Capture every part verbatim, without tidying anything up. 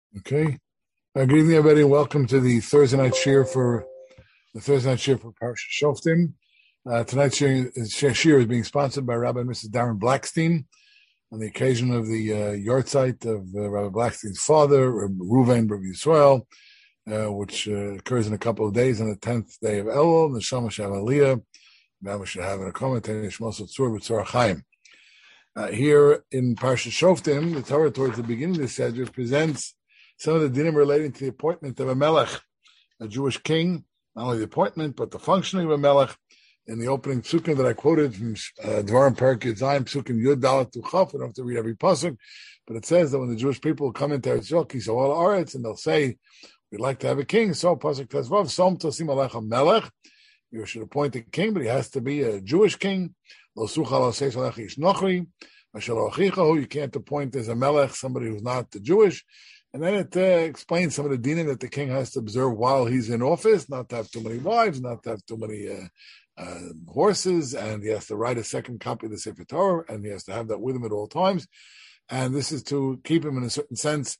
Okay. Uh, good evening, everybody, and welcome to the Thursday night shir for the Thursday night shir for Parsha Shoftim. Uh, tonight's shir is, shir is being sponsored by Rabbi and Missus Darren Blackstein on the occasion of the uh, yahrzeit of uh, Rabbi Blackstein's father, Reuven Bar Yisrael, uh, which uh, occurs in a couple of days on the tenth day of Elul. The Neshama shel Aliyah. Now we should have an commentary. Shmos Tzur B'Tzor Chaim. Uh, here in Parsha Shoftim, the Torah towards the beginning of the Seder presents some of the dinim relating to the appointment of a melech, a Jewish king, not only the appointment, but the functioning of a melech. In the opening psukim that I quoted from uh, Dvarim Perek Yud Zayin, psukim Yud Dalet to Chaf, we don't have to read every pasuk, but it says that when the Jewish people come into Eretz Yisrael, Kisawal Aretz, and they'll say, we'd like to have a king, so pasuk Tezvav, Som Tosim Alecha Melech, you should appoint a king, but he has to be a Jewish king. Lo Sucha Lo Seis Alecha Ish Nochri, Mashal Achicha, you can't appoint as a melech somebody who's not the Jewish. And then it uh, explains some of the dinim that the king has to observe while he's in office, not to have too many wives, not to have too many uh, uh, horses, and he has to write a second copy of the Sefer Torah, and he has to have that with him at all times. And this is to keep him, in a certain sense,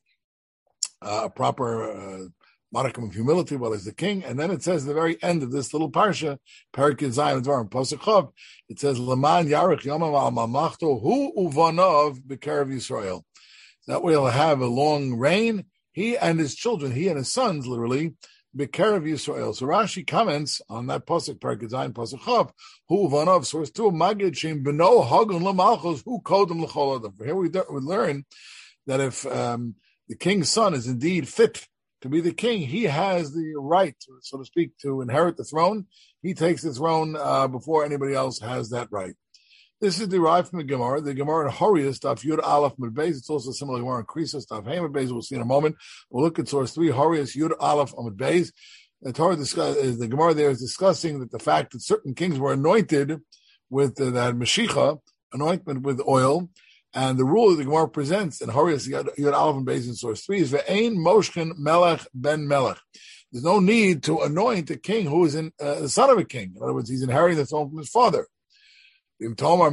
uh, a proper uh, modicum of humility while he's the king. And then it says at the very end of this little parsha, Perek Yud Zayin Dvarim Pasuk Chav, it says, Leman Yarich Yomam Al Mamachto Hu Uvanov B'Kerev Yisrael. That way he'll have a long reign, he and his children, he and his sons, literally, B'Kerev Yisrael. So Rashi comments on that pasuk, Perek Yud Zayin Pasuk Chav, Hu Uvanov, source two, Magid Shem B'no Hagun L'Malchus, Hu Kodem L'Chol Adam. Here we, we learn that if um, the king's son is indeed fit to be the king, he has the right, so to speak, to inherit the throne. He takes the throne uh, before anybody else has that right. This is derived from the Gemara. The Gemara in Horiyah, stuff Yud Aleph Mud Beis. It's also similar to Gemara in Krisa, stuff Hey Mud Beis. We'll see in a moment. We'll look at source three, Horiyah, Yud Aleph Mud Beis. The Torah discuss, the Gemara there is discussing that the fact that certain kings were anointed with uh, that Mashiach, anointment with oil, and the rule that the Gemara presents in Horiyah, Yud Aleph Mud Beis in source three is Ve'ein Moshkin Melech Ben Melech. There's no need to anoint a king who is in, uh, the son of a king. In other words, he's inheriting the throne from his father. But we find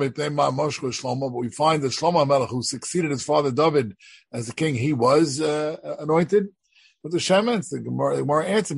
that Shlomo Melech, who succeeded his father David as the king, he was uh, anointed. But the Shemans, the Gemara, the Gemara answered,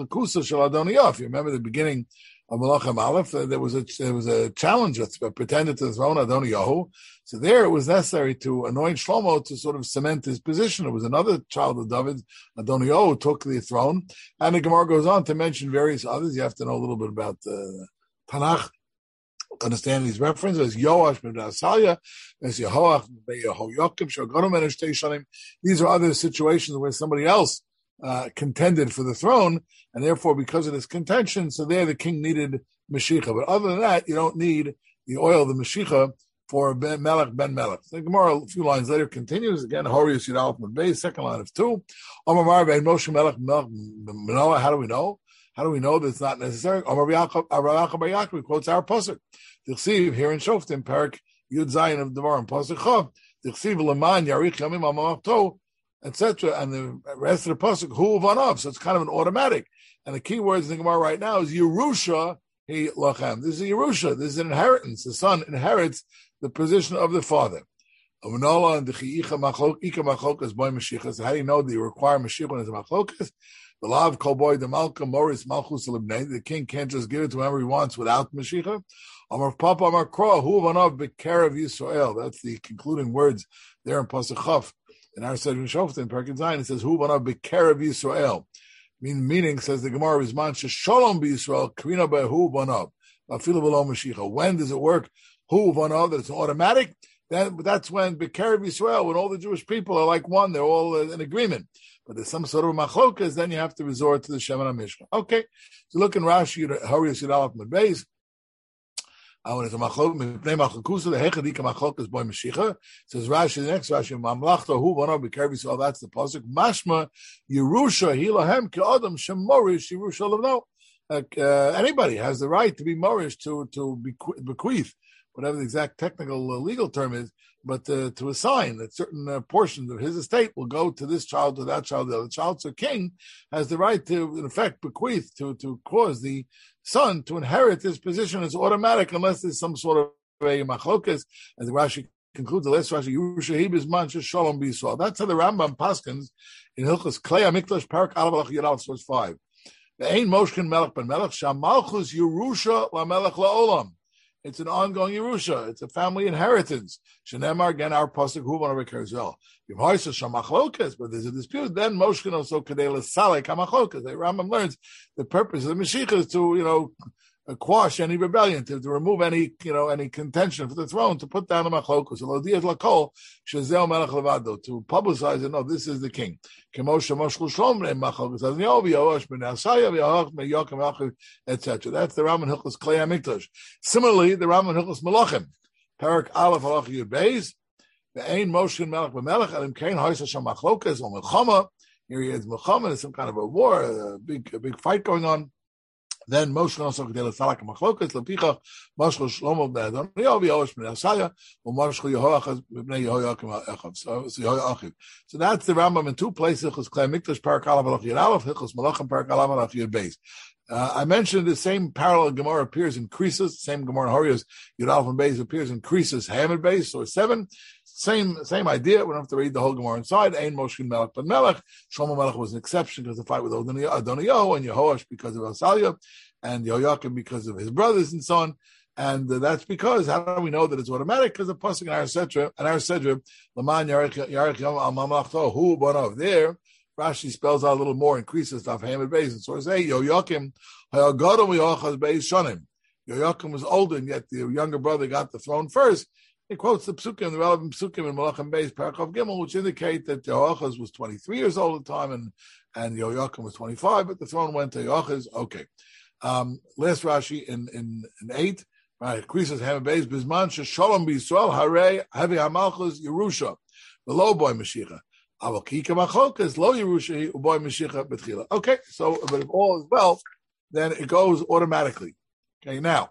if you remember the beginning of Malachim Aleph, uh, there was a there was a challenge that pretended to the throne Adoniyahu. So there it was necessary to anoint Shlomo to sort of cement his position. It was another child of David, Adoniyahu, who took the throne. And the Gemara goes on to mention various others. You have to know a little bit about uh, Tanakh. Understand these references, Yoash ben Asalia, as Yehoach ben Yehoyakim, Shogonim and Shteishanim. These are other situations where somebody else uh, contended for the throne, and therefore, because of this contention, so there the king needed Mashiach. But other than that, you don't need the oil, the Mashiach, for Ben Melech ben Melech. The Gemara, a few lines later, continues again. Horiyah Yud Aleph Mud Beis, second line of two. Omar ben Moshe Melech Manoah. How do we know? How do we know that it's not necessary? Amar Yaakov Bar Yaakov quotes our pasuk. Tichsiv here in Shoftim, Perek Yud Zayin of Devarim, pasuk Chav. Tichsiv Leman Yarich Yamim Amamachto, et cetera. And the rest of the pasuk Hu Vanav. So it's kind of an automatic. And the key words in the Gemara right now is Yerusha He Lachem. This is a Yerusha. This is an inheritance. The son inherits the position of the father. Avnola and the Chi'icha Machlok Ika Machlokas Boy Mashiach. So how do you know that you require Mashiach when it's a Machlokas? The law of Kolboy, the Malka, Morris, Malchus, the king can't just give it to whoever he wants without Mashiach. Amar Papa, Amar Kroa, Hu Vanav B'Kerev Yisrael. That's the concluding words there in Pasuk Chaf. In our Seder Shoftim, in Perek Yud Zayin, it says, Hu Vanav B'Kerev Yisrael. Mean, meaning, says the Gemara, Bizman Shalom B'Yisrael, Krina Be'Hu Vanav. Afilu V'lo Mashiach. When does it work? Hu Vanav, that it's automatic. Then that's when B'Kerev Yisrael, when all the Jewish people are like one, they're all in agreement. But there's some sort of machlokas, then you have to resort to the Shemana Mishra. Okay, so look in Rashi, Horiyah Yud Aleph Mud Beis. When it's a machlok, the machlokusa, the hechadika machlokas boy Mashiach. Says Rashi, the next Rashi, Mamlachta hu v'no b'Kerev Yisrael. That's the pasuk. Mashma Yerusha hilahem ke'adam shemorish Yerusha levno. Like uh, anybody has the right to be morish, to to bequeath, whatever the exact technical uh, legal term is, but uh, to assign that certain uh, portions of his estate will go to this child, to that child, the other child. So king has the right to, in effect, bequeath, to, to cause the son to inherit his position. It's automatic unless there's some sort of a machlokas, as Rashi concludes the last Rashi, Yerusha he bisman shalom b'Yisrael. That's how the Rambam paskins in Hilchos Klei HaMikdash Parak Aleph Yadal source five. The Ein Moshkin Melech Ben Melech Shamalchus Yerusha LaMelech LaOlam. It's an ongoing Yerusha. It's a family inheritance. Shenemar again our pasuk Huvan over Kerzel. Yimhaisa Shamachlokas, but there's a dispute. Then Moshkin also Kadela Saleh Kamachlokas. The Rambam learns the purpose of the Mashiach is to you know. quash any rebellion, to, to remove any, you know, any contention for the throne, to put down the machlokus, to publicize it. No, this is the king. et cetera. That's the Raman Hilchos Klei HaMikdash. Similarly, the Raman Hilchos Melachim, Parak Aleph Halach Yud Beis, the Ein Moshkin Melech B'Melech, Elim Kain Hoysa Sham Machlokas, or Melchama. Here he is, Melchama. There's some kind of a war, a big, a big fight going on. Then Moshe also gedel salak machlokas lepicha Moshe Shlomo ben Adoniyahu v'Yoash ben Asaya u'Moshe Yehoachaz b'nei Yehoyakim Echav. So Yehoachiv. So that's the Rambam in two places. Hilchos Klei HaMikdash Parak Aleph Halach Yud Aleph, Hilchos Melachim Parak Aleph Halach Yud Beis. Uh, I mentioned the same parallel Gemara appears in Krisus. The same Gemara in Horios Yud Aleph and Beis appears in Krisus Hamid Beis, so seven. Same same idea. We don't have to read the whole Gemara inside. Ein Moshkin Melech Ben Melech. Shlomo Melech was an exception because of the fight with Adoniyahu, and Yehoash because of Asaliah, and Yehoyakim because of his brothers and so on. And uh, that's because, how do we know that it's automatic? Because the pasuk in our Sedra, and our Sedra, Laman Yarech Yom Al Mamlachto Hu Bonav. There, Rashi spells out a little more, increases stuff. Hamid Beis, and so say Yehoyakim Hayagadol Yehoachaz Beis Shonim. Yehoyakim was older, and yet the younger brother got the throne first. He quotes the psukim, the relevant psukim in Melachim Beis, Parachav Gimel, which indicate that Yehoachaz was twenty-three years old at the time, and and Yehoyakim was twenty-five, but the throne went to Yehoachaz. Okay. Um, last Rashi in in, in eight, right? Krisus Hamid Beis Bisman Shalom b'Yisrael Harei Hevi Hamalchus Yerusha, the low boy Mashiach. Avokika Machokas Lo Yerusha Uboy Mashiach Betchila. Okay, so but if all is well, then it goes automatically. Okay, now.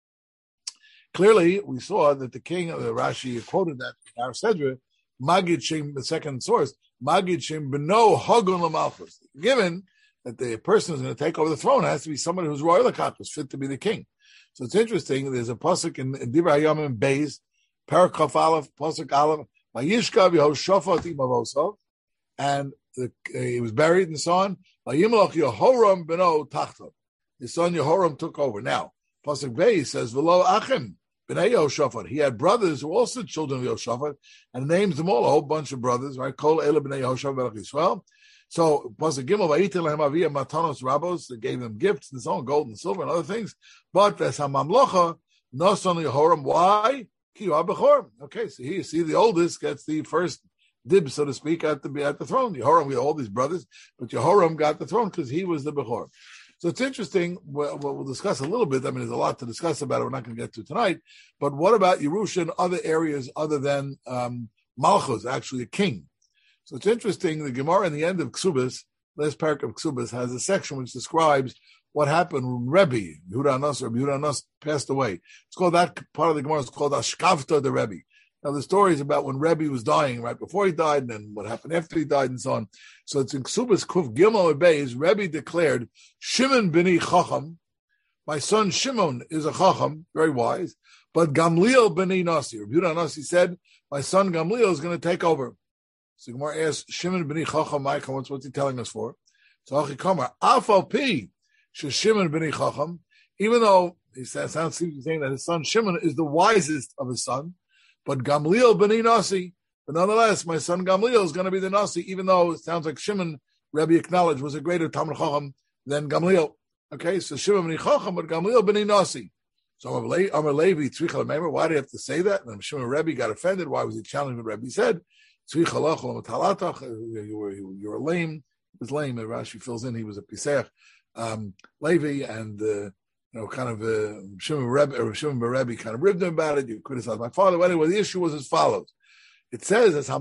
Clearly, we saw that the king of the Rashi quoted that in our Sedra, Magid Shem, the second source, Magid Shem Beno Hagun Lamalchus. Given that the person who's going to take over the throne has to be somebody who's royal who's fit to be the king. So it's interesting. There's a pasuk in, in Divrei Hayamim Beis, Parakaf Aleph, pasuk Aleph, Vayishkav Yehoshaphat Imavoso, and the, uh, he was buried and so on. Vayimloch Yehoram Beno Tachta. His son Yehoram took over. Now, pasuk Beis says, V'lo Achim. B'nai Yehoshaphat. He had brothers who were also children of Yehoshaphat, and names them all, a whole bunch of brothers, right? Kol Ela B'nai Yehoshaphat Melech Yisrael. So, Pasuk Gimel, Vayitel Lahem Aviyah Matanos Rabos, they gave them gifts and so on, gold and silver and other things. But Ves HaMamlocha, Noson Yehoram, why? Ki Yu HaBechor. Okay, so here you see the oldest gets the first dib, so to speak, at the at the throne. Yehoram, we had all these brothers, but Yehoram got the throne because he was the Bechor. So it's interesting. We'll, we'll discuss a little bit. I mean, there's a lot to discuss about it. We're not going to get to tonight. But what about Yerusha and other areas other than um, Malchus, actually a king? So it's interesting. The Gemara in the end of Ksubas, last parak of Ksubas, has a section which describes what happened when Rebbe, Yehuda Anas, or Yehuda Anas passed away. It's called, that part of the Gemara is called Ashkavta the Rebbe. Now, the story is about when Rebbe was dying, right before he died, and then what happened after he died, and so on. So it's in Ksubas Kuf Gimel Beis, Rebbe declared, Shimon b'ni Chacham, my son Shimon is a Chacham, very wise, but Gamliel b'ni Nasi, Yehuda Nasi said, my son Gamliel is going to take over. So Gemara asks, Shimon b'ni Chacham, Mike, what's, what's he telling us for? So Achi Kamar, Afal Pi, Shimon b'ni Chacham, even though he says, sounds saying that his son Shimon is the wisest of his son, but Gamliel b'ni Nasi, but nonetheless, my son Gamliel is going to be the Nasi, even though it sounds like Shimon, Rebbe acknowledged, was a greater Talmud Chacham than Gamliel. Okay, so Shimon b'ni Chacham, but Gamliel b'ni Nasi. So Amar Levi, Tzricha L'Meimer, why do you have to say that? And Shimon Rebbe got offended. Why was he challenging what Rebbe said? Tzricha L'Chol L'Matalatach, you were you were lame. He was lame. And Rashi fills in, he was a Pisech. Um, Levi and uh, you know, kind of uh, Shimon Rebbe, or Shimon Rebbe kind of ribbed him about it. You criticized my father. But anyway, the issue was as follows. It says, as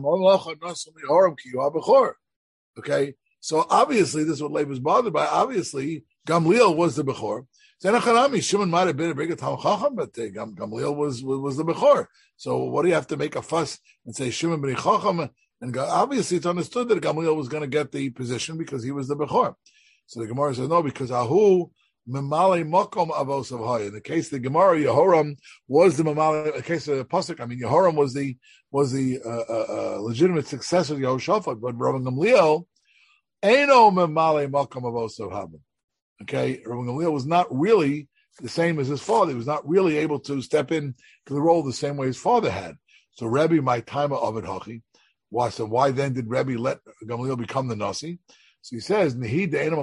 okay, so obviously this is what Levi was bothered by. Obviously, Gamliel was the Bechor. Shimon might have been a bigger Talmud Chacham, but uh, Gamliel was, was was the Bechor. So what do you have to make a fuss and say Shimon b'ni Chacham? And obviously it's understood that Gamliel was going to get the position because he was the Bechor. So the Gemara says, no, because Ahu Memale Mokom Avos of Hoy. In the case of the Gemara, Yehoram was the Memale. In the case of the Pasuk, I mean, Yehoram was the was the uh, uh, uh, legitimate successor of Yehoshaphat, but Rabban Gamliel, Eino Memale Mokom Avos of Habim. Okay, Rabban Gamliel was not really the same as his father. He was not really able to step in to the role the same way his father had. So Rebbe, my time of it, Hachi. Why? So why then did Rebbe let Gamliel become the Nasi? So he says, because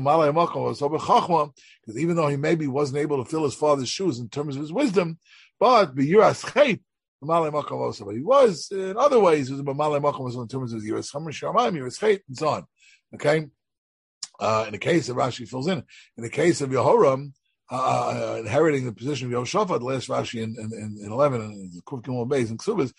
even though he maybe wasn't able to fill his father's shoes in terms of his wisdom, but but he was in other ways, he was in terms of Yiras Shamayim, Yiras Chet, and so on. Okay? Uh, in the case of Rashi fills in, in the case of Yehoram, Uh, inheriting the position of Yehoshaphat, the last Rashi in, in, in, in eleven, and the Kuf Gimel Beis and Ksubas,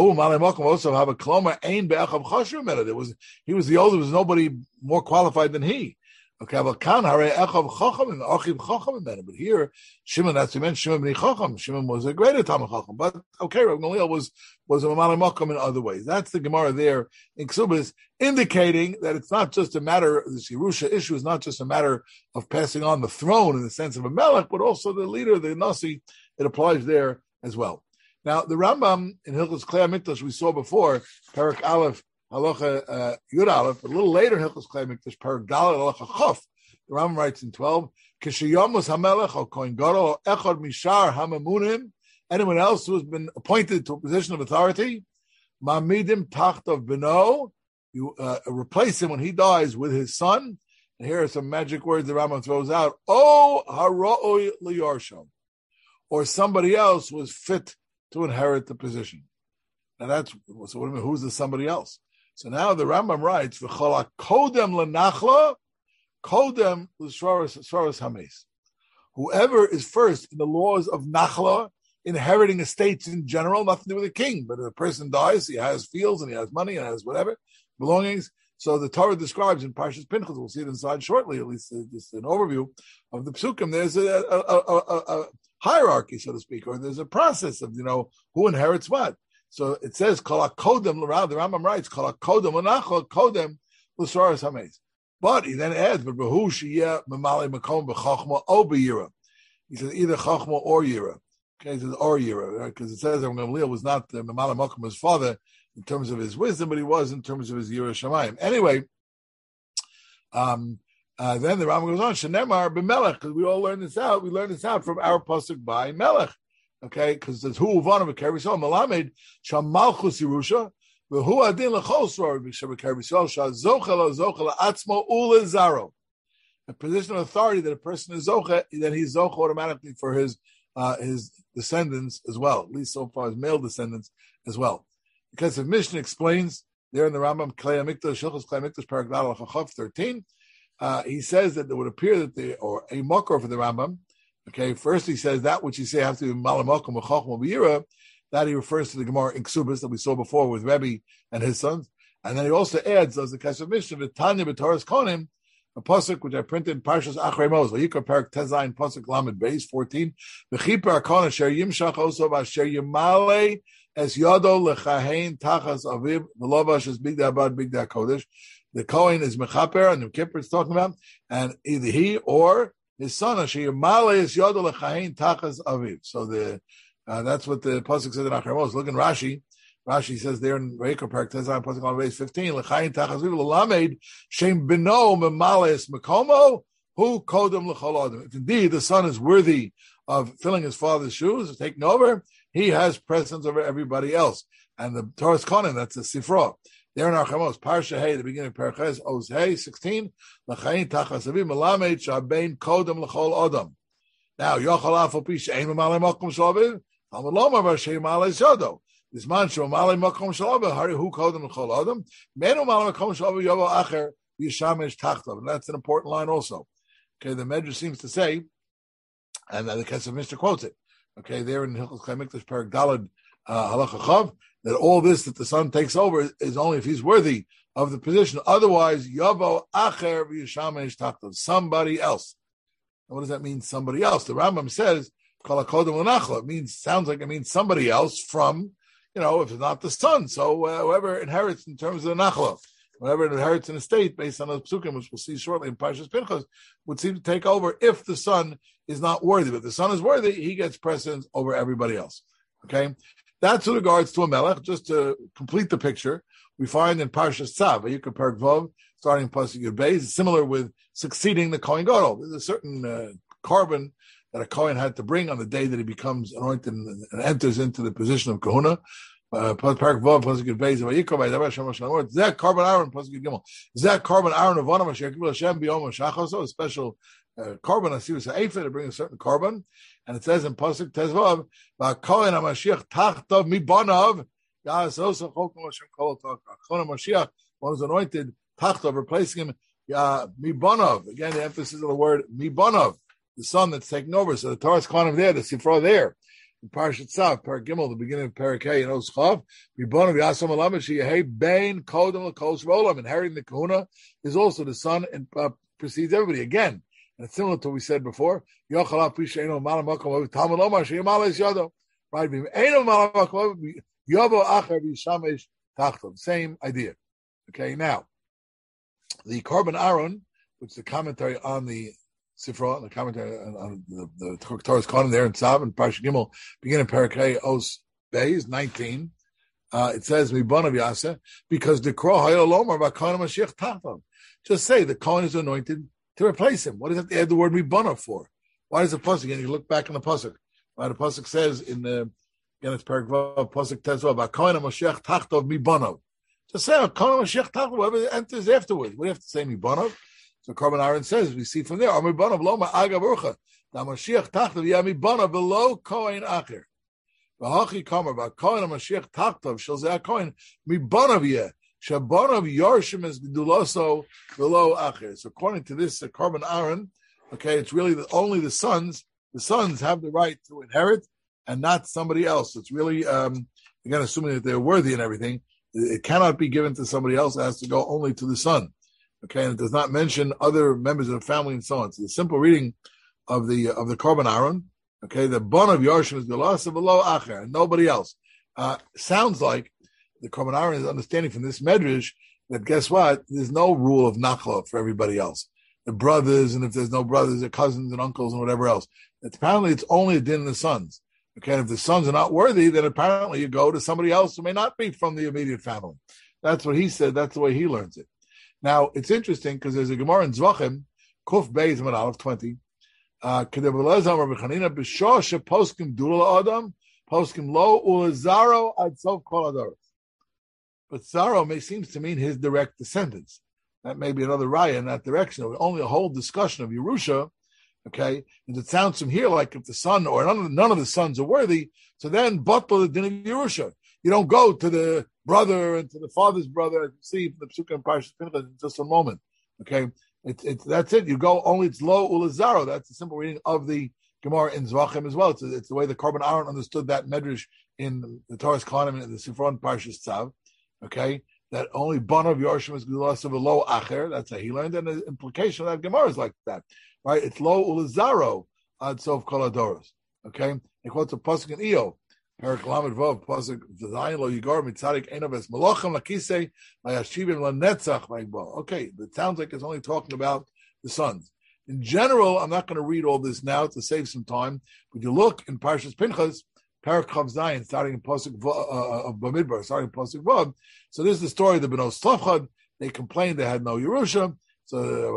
also have a kloma ein be'achav chashuv meta. There was he was the older. There was nobody more qualified than he. Okay, but kan hare echav chacham and achiv chacham meta. But here, Shimon, that's he meant Shimon b'nei chacham. Shimon was a greater Talmid chacham. But okay, Rav Gamliel was was a Mamale Mokom in other ways. That's the Gemara there in Ksubas, indicating that it's not just a matter, this Yerusha issue is not just a matter of passing on the throne in the sense of a melech, but also the leader, the Nasi, it applies there as well. Now, the Rambam in Hilchos Klei HaMikdash we saw before, Parak Aleph, Halacha uh, Yud Aleph, but a little later in Hilchos Klei HaMikdash, Parak Dalet, Halacha Chof, the Rambam writes in twelve, Kishayamos HaMelech, O Kohen Gadol, Echad Mishar HaMamunim, anyone else who has been appointed to a position of authority, Mamidim Tachtov Beno, you uh, replace him when he dies with his son. And here are some magic words the Rambam throws out. Oh, Haroi Liyarsho. Or somebody else was fit to inherit the position. Now that's, so what do you mean, who's the somebody else? So now the Rambam writes, V'chola kodem lenachla, kodem l'shvaros hames. Whoever is first in the laws of nachla, inheriting estates in general, nothing to do with a king, but if a person dies, he has fields and he has money and has whatever, belongings. So the Torah describes in Parshas Pinchas, we'll see it inside shortly, at least uh, just an overview of the Psukim, there's a, a, a, a, a hierarchy, so to speak, or there's a process of, you know, who inherits what. So it says, Kol HaKodem, the Rambam writes, Kol HaKodem, L'nachal Kodem, L'svaros hames. But he then adds, but Behu Shiyeh Memale Makom B'Chachma O B'Yira. He says either Chachma or Yira. Okay, it says or Yira, because it says that Gamliel was not the Memale Makom, his father, in terms of his wisdom, but he was in terms of his Yira Shamayim. Anyway, um, uh, then the Rambam goes on, Shenemar b'Melech, because we all learn this out. We learn this out from our pasuk by Melech. Okay, because there's who uvanim v'kervisol malamed sham malchus Yerusha v'hu adin l'chol sror v'kervisol shah zochel zochel atzmo ulezaro. A position of authority that a person is zocha, then he's zocha automatically for his uh, his descendants as well, at least so far as male descendants as well. Because the Mishnah explains there in the Rambam Klei HaMikdash, Hilchos Klei HaMikdash, Parak Dalet Chachav thirteen, uh, he says that it would appear that the, or a makor for the Rambam, okay, first he says that which he say have to be Malamakom V'Chachma B'Yira, that he refers to the Gemara in Ksubas that we saw before with Rebbe and his sons, and then he also adds, as the case of Mishnah, V'Tanya B'Toras Konim, a pasuk which I printed in Parshas Achrei Mos, Vayikra Parak Tezayin pasuk Lamed Beis fourteen, V'Chipar Konim Asher Yimshach Oso Asher Yimale Es Yado Lechahein Tachas Aviv V'Lovash Es Bigda Abad Bigda Kodesh. The Kohen is Mechaper, and the Kippur is talking about, and either he or his son Asher Yimale Es Yado Lechahein Tachas Aviv. So the uh, that's what the pasuk says in Achrei Mos. Look in Rashi. Rashi says there in Vayikra Parak Tezayin pasuk Lamed Beis fifteen, Lechahein Tachas Aviv L'Lamed Shem Beno Memales Mekomo Hu Kodem L'Chol Adam. If indeed the son is worthy of filling his father's shoes, taking over, he has precedence over everybody else. And the Torah's Kohen, that's the Sifra. There in Achrei Mos, Parsha Hey, the beginning of Parches, Oz Hey, sixteen, L'chayin Tachas Aviv Melamed Shabein Kodem L'Chol Adam. Now, Yochal Afal Pi She'ein Memale Makom Shalaviv, Talmud Lomar V'Shei Male Shodo. This man Shomale Makom Shalaviv, Hari Hu Kodem L'Chol Adam, Menu Male Makom Shalaviv Yovo Acher Yishamesh Tachtav. And that's an important line also. Okay, the Medrash seems to say, and the Kesef Mishnah quotes it, okay, there in Hilchos Klei HaMikdash Parak Daled uh, Halacha Chav, that all this that the son takes over is only if he's worthy of the position. Otherwise, Yavo Acher V'Yishamesh Tachtav, somebody else. And what does that mean, somebody else? The Rambam says, Kol HaKodem L'Nachla. It means, sounds like it means somebody else from, you know, if it's not the son. So uh, whoever inherits in terms of the Nachla. whenever it inherits an estate based on those psukim, which we'll see shortly in Parshas Pinchas, would seem to take over if the son is not worthy. But if the son is worthy, he gets precedence over everybody else. Okay? That's with regards to a melech. Just to complete the picture, we find in Parshas Tzav, Vayikra Perek Vav, starting in Pasuk Yud Beis, similar with succeeding the Kohen Gadol. There's a certain uh, carbon that a Kohen had to bring on the day that he becomes anointed and, and enters into the position of Kahuna. Uh, Perek Vav, Pasuk Yud Beis, Vayikra Vaydaber Hashem Moshe Lamor. Zeh carbon Aaron, Pasuk Yud Gimel. Zeh carbon Aaron of Vanam Asher Kibul Hashem Biyom Shachaso, a special uh, carbon. I see it's Eifa to bring a certain carbon, and it says in Pasuk Tezvav, VaKohen HaMashiach Tachtav Mibanav. Yas Osach Chokom Hashem Kol Tachtav. Kohen HaMashiach, one who's anointed, Tachtav, replacing him. Uh, Mibanav. Again, the emphasis of the word Mibanav, the son that's taking over. So the Torah's calling him there, the Sifra there. In Parashat Tzav, Perek Gimel, the beginning of Perek Hey, and Oschav, Mibanav Yasam Alamed Sheyehei Bein Kodem L'Kos Rolam. Inheriting the Kahuna is also the son and uh, precedes everybody. Again, and it's similar to what we said before. Yochal Apisha Eino Malam Makom Talmud Lomar Sheyamal Es Yado. Right? Eino Malam Makom Yobo Acher V'Shamesh Tachtom. Same idea. Okay, now. The Korban Aaron, which is the commentary on the Sifra, the commentary on, on the, the Torah's Kohen there in Tzav and Parsha Gimel, beginning Parakei Os Beis nineteen, uh, it says Mibanav Yaseh, because the Kro Hayol Lomar V'Kohen Mashiach Tachtav. Just say the Kohen is anointed to replace him. What does that add the word Mibanav for? Why does the pasuk? And you look back in the pasuk. Right, the pasuk says in the again it's Parak Vav pasuk Tezvav V'Kohen Mashiach Tachtav Mibanav. Just say, Kohen Mashiach Tachtav, whoever enters afterwards. We have to say Mibanav. So Korban Aaron says, we see from there, Mibanav Loma Agav Urcha. The Mashiach Tachtav, yeah, Mibanav below Kohen Acher. V'hachi Kamer, V'Kohen Mashiach Tachtav, Shel Zeh Kohen, Mibanav yeh. Shabanav Yarshim is Geduloso below Acher. So according to this uh, Korban Aaron, okay, it's really the, only the sons, the sons have the right to inherit and not somebody else. It's really, um, again, assuming that they're worthy and everything, it cannot be given to somebody else. It has to go only to the son. Okay, and it does not mention other members of the family and so on. So the simple reading of the of the Korban Aaron, okay, the bon of Yarshim is Gelasa below Acher, and nobody else. Uh, sounds like the Korban Aaron is understanding from this Medrash that guess what? There's no rule of Nachla for everybody else. The brothers, and if there's no brothers, the cousins and uncles and whatever else. It's, apparently, it's only a din in the sons. Okay, and if the sons are not worthy, then apparently you go to somebody else who may not be from the immediate family. That's what he said. That's the way he learns it. Now, it's interesting because there's a Gemara in Zvachim, Kuf Beis Aleph twenty. Kedem Elazar Rabbi Chanina b'shah sheposkim dula adam poskim lo ulazaro ad sof kol adoros. But Zaro may seems to mean his direct descendants. That may be another raya in that direction. Only a whole discussion of Yerusha. Okay, and it sounds from here like if the son or none of the, none of the sons are worthy, so then butler the din of Yerusha. You don't go to the brother and to the father's brother, as you see from the Psukkah and Parshas Pinchas in just a moment. Okay, it's it, that's it. You go only it's lo ulazaro. That's the simple reading of the Gemara in Zvachim as well. It's, it's the way the Korban Aaron understood that medrash in the Torah's Kohanim and the Sifron Parshas Tzav. Okay, that only bon of Yorshim is Gulasa below Acher. That's how he learned, and the implication of that Gemara is like that. Right, it's lo ulazaro ad sof kol adoros. Okay, it quotes a pasuk in Eo, Perak Lamed Vav, pasuk Zayin lo yigor mitzadik einaves malochem lakisei layashivim lanetzach ma'igbo. Okay, it sounds like it's only talking about the sons. In general, I'm not going to read all this now to save some time. But you look in Parshas Pinchas, Perak Chav Zayin, starting in pasuk uh, of Bamidbar, starting in pasuk Vav. So this is the story of the Benos Tzlachad. They complained they had no Yerusha. So,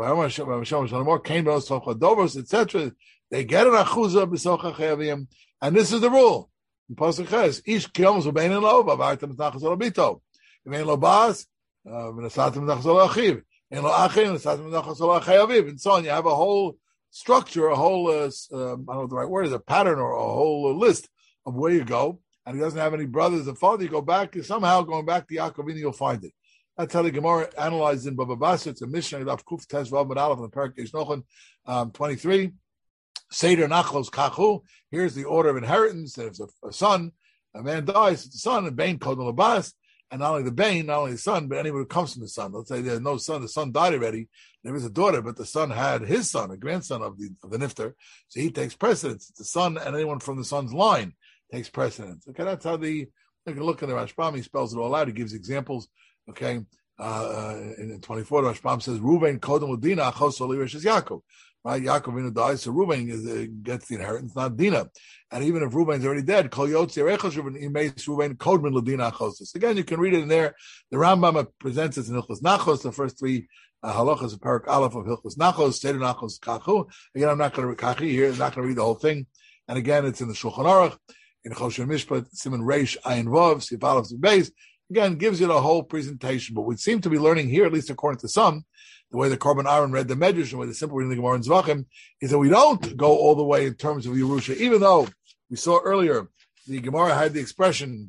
et cetera. They get an achuzah b'socha chayavim, and this is the rule. In Pasuk Ches, ish kiyom zubein in lo, b'avartem t'nachas ol abito. If ain't lo bas, v'nesatem t'nachas ol achiv. Ain't lo achim, v'nesatem t'nachas ol chayaviv. And so on. You have a whole structure, a whole, uh, um, I don't know what the right word is, a pattern or a whole uh, list of where you go. And he doesn't have any brothers and father. You go back, you're somehow going back to Yaakovini, you'll find it. That's how the Gemara analyzed in Baba Basra. It's a Mishnah of Kuf Tes Vav Med Aleph in the Parak Eish Nochen um, twenty-three. Seder Nachlos Kachu. Here's the order of inheritance. There's a, a son, a man dies, it's a son, and Bain Kodol Labas, and not only the Bain, not only the son, but anyone who comes from the son. Let's say there's no son, the son died already. There was a daughter, but the son had his son, a grandson of the of the Nifter, so he takes precedence. It's the son, and anyone from the son's line takes precedence. Okay, that's how the you can look in the Rashbam. He spells it all out. He gives examples. Okay, uh, in twenty-four, Rashbam says, Ruvain Kodem Dina, Achos Olivish is Yaakov. Right? Yaakov dies, so Ruvain is, uh, gets the inheritance, not Dina. And even if Ruvain's already dead, Kol Yotzi Erechos Ruvain, Imeis Ruvain Kodem Ladina Achos. Again, you can read it in there. The Rambam presents it in Hilchos Nachos, the first three uh, halachas of Parak Aleph of Hilchos Nachos, Seder Nachos Kachu. Again, I'm not going to read Kachi here, I'm not going to read the whole thing. And again, it's in the Shulchan Aruch, in Choshen Mishpat, Simon Reish, Ayin Vav, Sif Aleph, Sif Beis. Again, gives you the whole presentation. But we seem to be learning here, at least according to some, the way the Korban Aaron read the Medrash, and the way the simple reading the Gemara in Zvachim, is that we don't go all the way in terms of Yerusha, even though we saw earlier the Gemara had the expression,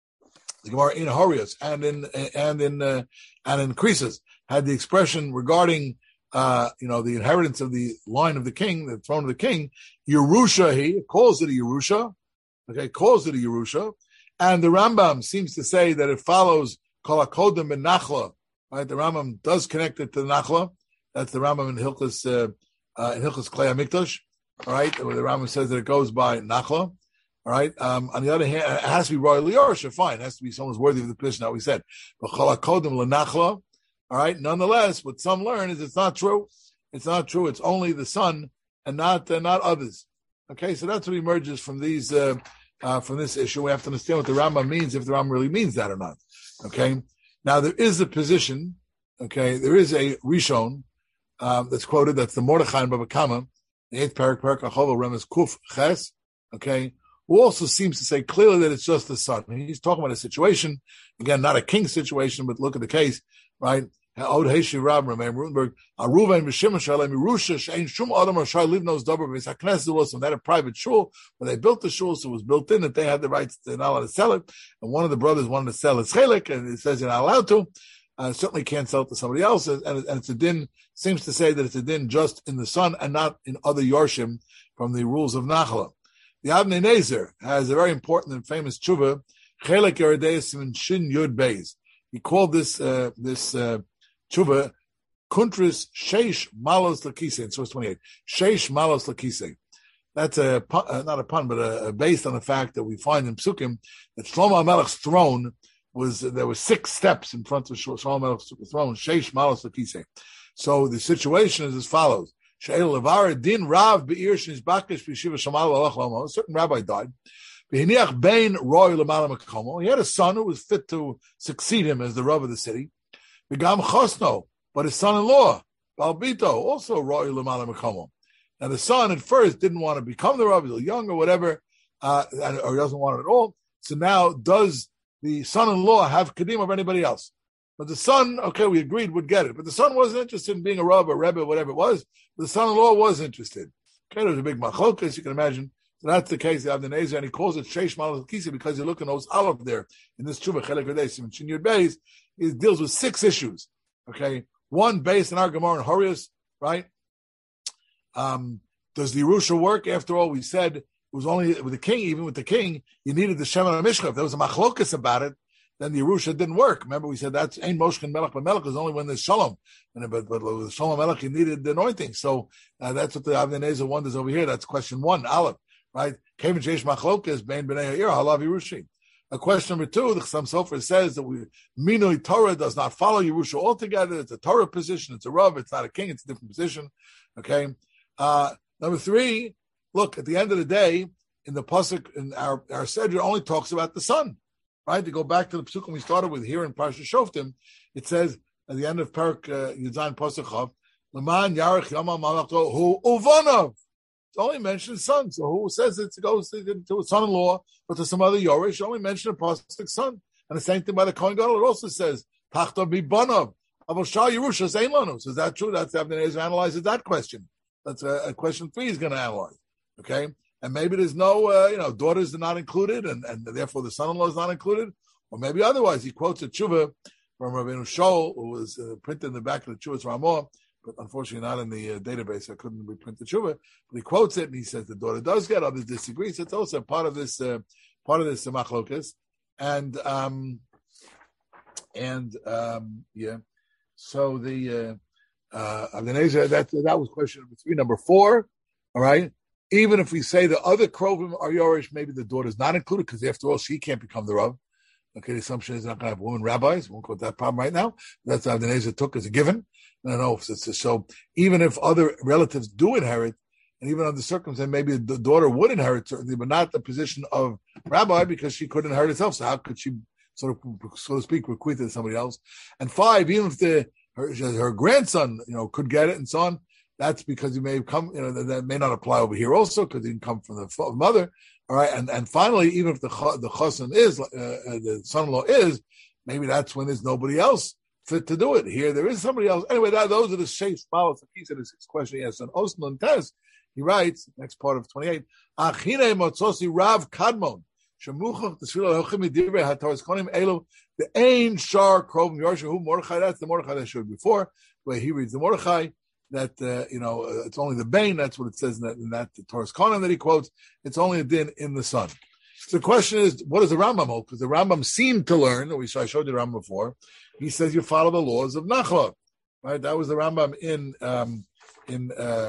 the Gemara in Horius and in and in uh, and in Krisus had the expression regarding uh, you know the inheritance of the line of the king, the throne of the king. Yerusha, he calls it a Yerusha, okay, calls it a Yerusha, and the Rambam seems to say that it follows Kol HaKodem ben Nachla. Right, the Rambam does connect it to the Nachla. That's the Rambam in Hilchos uh, uh, in Hilchos Klei HaMikdash. All right, where the Rambam says that it goes by Nachla. All right. Um, on the other hand, it has to be royal Yorusha. Fine, it has to be someone's worthy of the position that we said. But Chol HaKodem LeNachla. All right. Nonetheless, what some learn is it's not true. It's not true. It's only the son and not uh, not others. Okay, so that's what emerges from these uh, uh, from this issue. We have to understand what the Rambam means, if the Rambam really means that or not. Okay. Now, there is a position, okay, there is a Rishon um, that's quoted, that's the Mordechai and Baba Kama, the eighth parak, parak Achol, Remes Kuf Ches, okay, who also seems to say clearly that it's just the son. He's talking about a situation, again, not a king situation, but look at the case, right? Od Heishi Rab, Ramam Rutenberg, Aruva and Mishim Shalem, Yerusha, Shein Shum Adam Rashai Livnos Dober, Misaknes Wilson, they had a private shul, where they built the shul, so it was built in that they had the rights, they're not allowed to sell it, and one of the brothers wanted to sell his chelik, and it says you're not allowed to, uh, certainly can't sell it to somebody else, and, and it's a din, seems to say that it's a din just in the son and not in other Yorshim from the rules of Nachla. The Avnei Nezer has a very important and famous tshuva, Chelik Yeredeis in Shin Yud Beis. He called this, uh, this, uh, tshuva, Kuntris Sheish Malos Lakise, in source twenty-eight. Sheish Malos Lakise. That's a pun, uh, not a pun, but a, a based on the fact that we find in Psukim that Shlomo HaMelech's throne was, there were six steps in front of Shlomo HaMelech's throne, Sheish Malos Lakise. So the situation is as follows. She'el Levar Din Rav Be'ir Shnizbakish B'Yeshiva Shamal Alach Lomo. A certain rabbi died. B'Hiniach Bein Roy L'Mala Mekomo. He had a son who was fit to succeed him as the Rav of the city. Begam Chosno, but his son-in-law, Balbito, also Roy L'Mala Mekomo. Now the son at first didn't want to become the Rav, he's young or whatever, uh, or he doesn't want it at all. So now does the son-in-law have Kedim of anybody else? But the son, okay, we agreed would get it, but the son wasn't interested in being a Rav or Rebbe, whatever it was. The son-in-law was interested. Okay, there was a big machlokas, you can imagine. So that's the case of the Nezer, and he calls it Sheish Malos Lakise because you look in those Aleph there in this Tshuva Chelek Yodeis in Shin Yud Beis. It deals with six issues. Okay, one based on our Gemara and Horius, right? Um, does the Yerusha work? After all, we said it was only with the king. Even with the king, you needed the Shemen HaMishcha. If there was a machlokas about it, then the Yerusha didn't work. Remember, we said that's Ein Moshkin Melech B'Melech is only when there's Shalom, and but but with Shalom Melech you needed the anointing. So uh, that's what the Avnei Nezer wonders over here. That's question one, Aleph, right? Kevin Sheish Machlokas Bein Bnei Ha'ir Halav Yerushi. A question number two, the Chassam Sofer says that we Minui Torah does not follow Yerusha altogether. It's a Torah position. It's a Rav. It's not a king. It's a different position. Okay. Uh, number three, look, at the end of the day, in the pasuk in our our Sedra only talks about the son. Right? To go back to the psukim we started with here in Parsha Shoftim, it says at the end of Parak uh, Yudzayin Pasuk Chav, Laman Yarech Yama Malachto Hu Uvanav. It only mentions son. So who says it goes to, to a son-in-law, but to some other Yorish, only mention a pasuk son. And the same thing by the Kohen Gadol. It also says Tachta Bibanav. Avashal Yerusha Zayin Lanu. So is that true? That's Avnei Nezer analyzes that question. That's a, a question three is going to analyze. Okay. And maybe there's no, uh, you know, daughters are not included, and, and therefore the son-in-law is not included, or maybe otherwise. He quotes a tshuva from Rabbeinu Shol, who was uh, printed in the back of the Tshuvas Ramah, but unfortunately not in the uh, database. I couldn't reprint the tshuva, but he quotes it and he says the daughter does get. Others disagree. So it's also part of this, uh, part of this uh, machlokas, and um, and um, yeah. So the uh, uh, that that was question number three. Number four, all right. Even if we say the other Krovim are Yorish, maybe the daughter is not included, because after all, she can't become the Rav. Okay, the assumption is not going to have women rabbis. We won't go with that problem right now. That's how the Nezer took as a given. I don't know if it's so. Even if other relatives do inherit, and even under circumstances, maybe the daughter would inherit certainly, but not the position of rabbi because she couldn't inherit herself. So how could she, sort of, so to speak, bequeath it to somebody else? And five, even if the her, her grandson, you know, could get it and so on, that's because he may have come, you know, that, that may not apply over here also because he didn't come from the mother. All right, and and finally, even if the the chassan is uh, the son-in-law is, maybe that's when there's nobody else fit to do it. Here, there is somebody else. Anyway, that, those are the shapes. Follows the piece of this question he has on Osman and Tez. He writes, next part of twenty-eight, Achine motzosi Rav Kadmon, shemuchach t'svila hochim midivrei hataras konim elu, the ein shar krovim Yarshahu Mordechai, that's the Mordechai that I showed before, where he reads the Mordechai, that, uh, you know, uh, it's only the Bain, that's what it says in that, in that Torah's Konim that he quotes, it's only a din in the son. So the question is, what does the Rambam hold? Because the Rambam seemed to learn, we I showed you the Rambam before, he says you follow the laws of Nachla, right? That was the Rambam in, um, in, uh,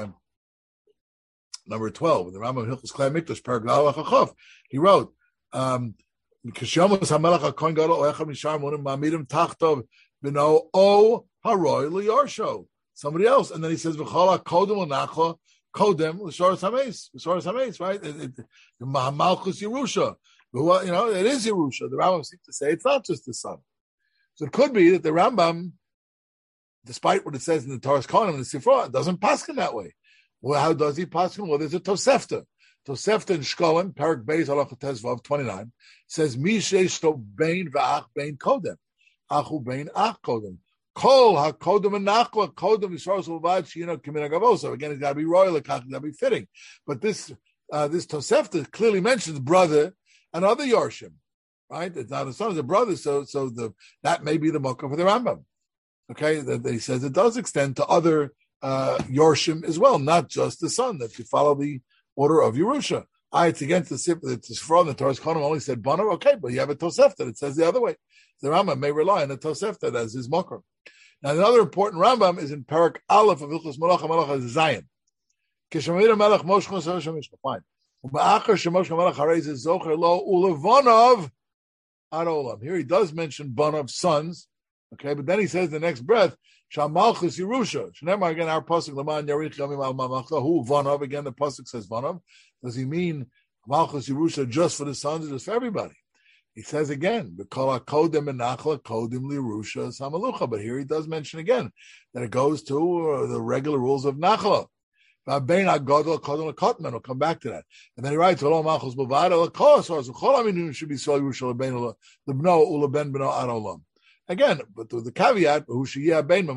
number twelve, the Rambam Hilchos Klei Mikdash, Perek Gal Chachov, he wrote, um, Kishamos HaMelech HaKohen Gadol Oechad Mishar Monim Ma'amidim Tachtov B'no O Haroy L'Yarsho, somebody else, and then he says V'chol HaKodem L'Nachla Kodem L'Shoras HaMeis, L'Shoras HaMeis, right? The Malchus Yerusha, you know, it is Yerusha. The Rambam seems to say it's not just the son. So it could be that the Rambam, despite what it says in the Torah's Konim and the Sifra, it doesn't paskin that way. Well, how does he paskin? Well, there's a Tosefta. Tosefta in Shkolim, Perek Beis Halacha Tezvav twenty-nine, says, Mi sheishto bein v'ach bein kodem. Achu bein ach kodem. Kol ha-kodem and nachla, kodem yisrael sulvad shina kimin agavoso. Again, it's got to be royal, it's got to be fitting. But this uh, this Tosefta clearly mentions brother and other Yorshim, right? It's not a son, it's a brother, so so the that may be the mocha for the Rambam. Okay, that, that he says it does extend to other uh, Yorshim as well, not just the son, that you follow the order of Yerusha. I, it's against the Sifra, the Sifra, the Torah's Konim only said Banav, okay, but you have a Tosefta that says the other way. The Rambam may rely on the Tosefta as his mocker. Now, another important Rambam is in Perek Aleph of Hilchos Malacha, Malacha Zayin. Kishamir Melech Moshchon Sarasham Mishka, fine. Ba'achar Shemoshchon Melech Harei Zocher Lo Ulevonov Ad Olam. Here he does mention Banav, sons, okay, but then he says the next breath, Shal Malchus Yerusha. Shneimar, again, our pasuk Laman Yarich Yamim Al Mamachla. Who Vanav? Again, the pasuk says Vanav. Does he mean Malchus Yerusha just for the sons or just for everybody? He says again, B'kol HaKodem and Nachla Kodim L'Yerusha Samalucha. But here he does mention again that it goes to uh, the regular rules of Nachla. V'abein HaGodol Kodem L'Kotman. We'll come back to that. And then he writes, V'lo Malchus B'vada L'Kol HaSoros V'chol HaMinun should be Sol Yerusha L'Bein L'Bno U'L'Ben B'no Ad Olam. Again, but with the caveat, the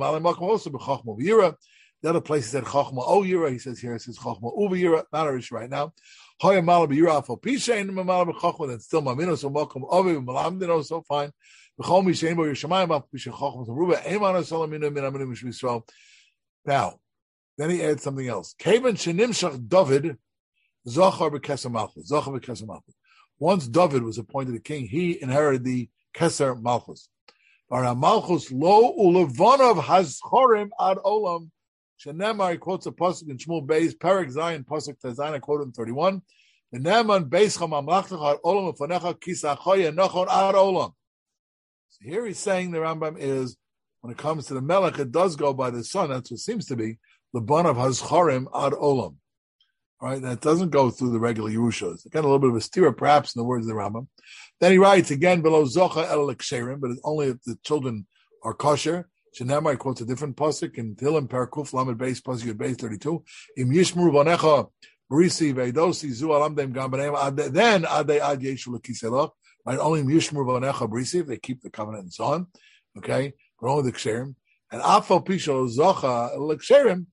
other place he said Chochma O Yira. He says here it says Chochma Uva Yira. Not a issue right now. Hoya Mala B'Yira Afal Pisha and Mala B'Chochma. Then still Mamino so Mokum Ovi Malamdino so fine. B'Chol Mishain Bo Yishamayim Afal Pisha Chochma Ruba Eimana Solamino Min Aminim Mishmi Yisrael. Now, then he adds something else. Kavan Shenimshach David Zochar B'Keser Malchus. Zochar B'Keser Malchus. Once David was appointed a king, he inherited the Keser Malchus. Malchus lo ulevanav hazchorim ad olam. Shenemar, he quotes a pasuk in Shmuel Beis, Perek Zayin, pasuk Tezayin, I quote in thirty-one. The Neman Beis Chamamlachach ad olam ufanecha kisachoye nochon ad olam. So here he's saying the Rambam is, when it comes to the Melech, it does go by the son. That's what it seems to be the banav hazchorim ad olam. All right, that doesn't go through the regular Yerushas. Again, a little bit of a steer, perhaps, in the words of the Rambam. Then he writes again below Zocha El Ksherim, but it's only if the children are kosher. Shenemar quotes a different pasuk in Tehillim Parakuf Lamed Beis pasuk Yud Beis thirty-two. Im Yishmuru Vanecha Brisi Veidosi Zu Alamdem Gam B'Neim. Then Adei Ad Yeshu L'Kiselach. Right, only Im Yishmuru Vanecha Brisi if they keep the covenant and so on. Okay, but only the Ksherim. And Afal Pisha Zocha El Ksherim.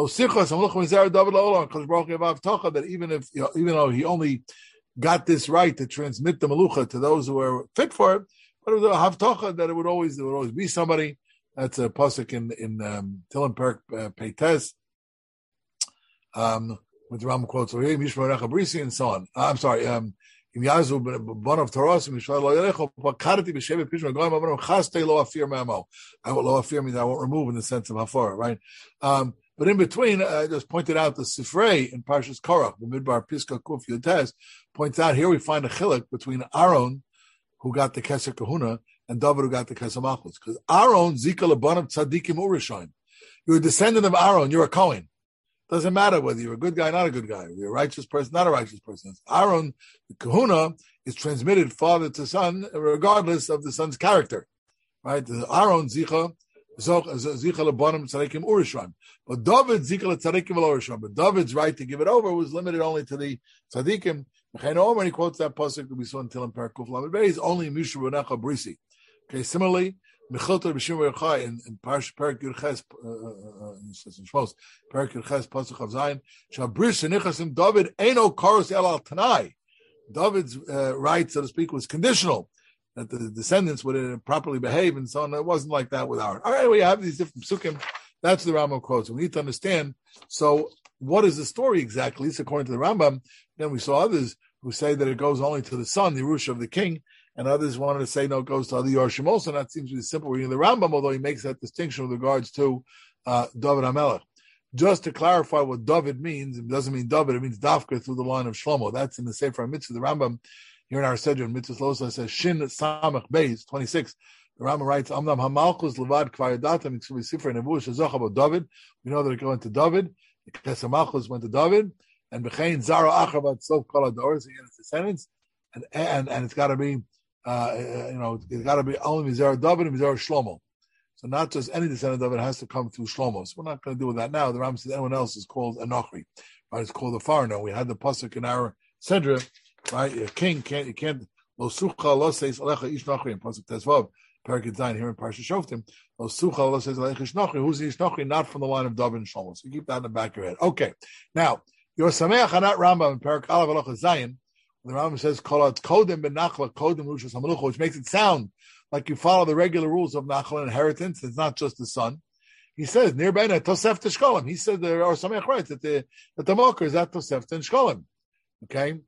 That even if, you know, even though he only got this right to transmit the melucha to those who were fit for it, but it was a havtocha that it would always there would always be somebody. That's a pasuk in in um, Tehillim Perek uh, Peites, um, with the Rambam quotes over here, Mishmar Recha Brisi, and so on. Uh, I'm sorry. Um, Im Yazu Bon of Taras, Mishmar Lo Yalecho, Pakarati B'Shevet Pishma Goyim Abarim Chaste Lo Afir Mamo. I will Lo Afir means I won't remove in the sense of Hafar, right? Um, But in between, I just pointed out the Sifrei in Parshas Korach, the Midbar Piska Kuf Yotes, points out here we find a chilek between Aaron who got the Keser Kahuna and David who got the Keser Malchus. Because Aaron, Zika Lebanim Tzadikim Urishayim. You're a descendant of Aaron, you're a Kohen. Doesn't matter whether you're a good guy, not a good guy, you're a righteous person, not a righteous person. Aaron, the Kahuna, is transmitted father to son, regardless of the son's character. Right? The Aaron, Zika, Zika Lebanim Tzadikim Urishayim. But David, Zika Tzadikim Urishayim. But David's right to give it over was limited only to the Tzadikim. When he quotes that pasuk that we saw in Tilim Parakuf Lamed Beis, only Mishu Benecha Brisi. Okay, similarly, Mechilta B'Shim Yerchai in in Parak Yud Ches, in Shmos Parak Yud Ches pasuk of Zion, Shabris Shenichasim David Eino Koros El Al Tanai. David's uh, right, so to speak, was conditional that the descendants would uh, properly behave and so on. It wasn't like that with Aaron. All right, we have these different psukim. That's the Rambam quotes. We need to understand. So, what is the story exactly? At least according to the Rambam. Then we saw others who say that it goes only to the son, the Yerusha of the king, and others wanted to say no, it goes to other Yorshim also. And that seems to be the simple reading of the Rambam, although he makes that distinction with regards to uh, David HaMelech. Just to clarify what David means, it doesn't mean David, it means Dafka through the line of Shlomo. That's in the Sefer HaMitzvah. The Rambam here in our Sedra, Mitzvah Losa says Shin Samach Beis twenty-six. The Rambam writes, Amnam HaMalchus Levad Kvayadatam Iksuvi Sifra Nevuah Shazach about David. We know that it went to David. The Keser Malchus went to David. And Bechain Zara Achavat Sof Kol HaDoros, again, its descendants. And, and, and it's got to be, uh, you know, it's got to be only Mizar David and Mizar Shlomo. So not just any descendant of it has to come through Shlomo. So we're not going to deal with that now. The Rambam says anyone else is called a Nochri, right? It's called a foreigner. We had the pasuk in our Sedra, right? A king can't, you can't, Lo Sucha Lo Seis Alecha Ish Nochri in pasuk Tezvav, Parakid Zayin here in Parsha Shoftim. Lo Sucha Lo Seis Alecha Ish Nochri. Who's the Ish Nochri? Not from the line of David and Shlomo. So you keep that in the back of your head. Okay. Now, your Sameach Hanat Rambam in Parak Alav Alocha Zayin, the Rambam says, Kolat Kodem Ben Nachla Kodem Rushas HaMelucha, which makes it sound like you follow the regular rules of Nachla inheritance. It's not just the son. He says, nearby Tosefta Shkolim. He said there are Sameach writes that the that the Moker is at Tosefta and Shkolim. Okay.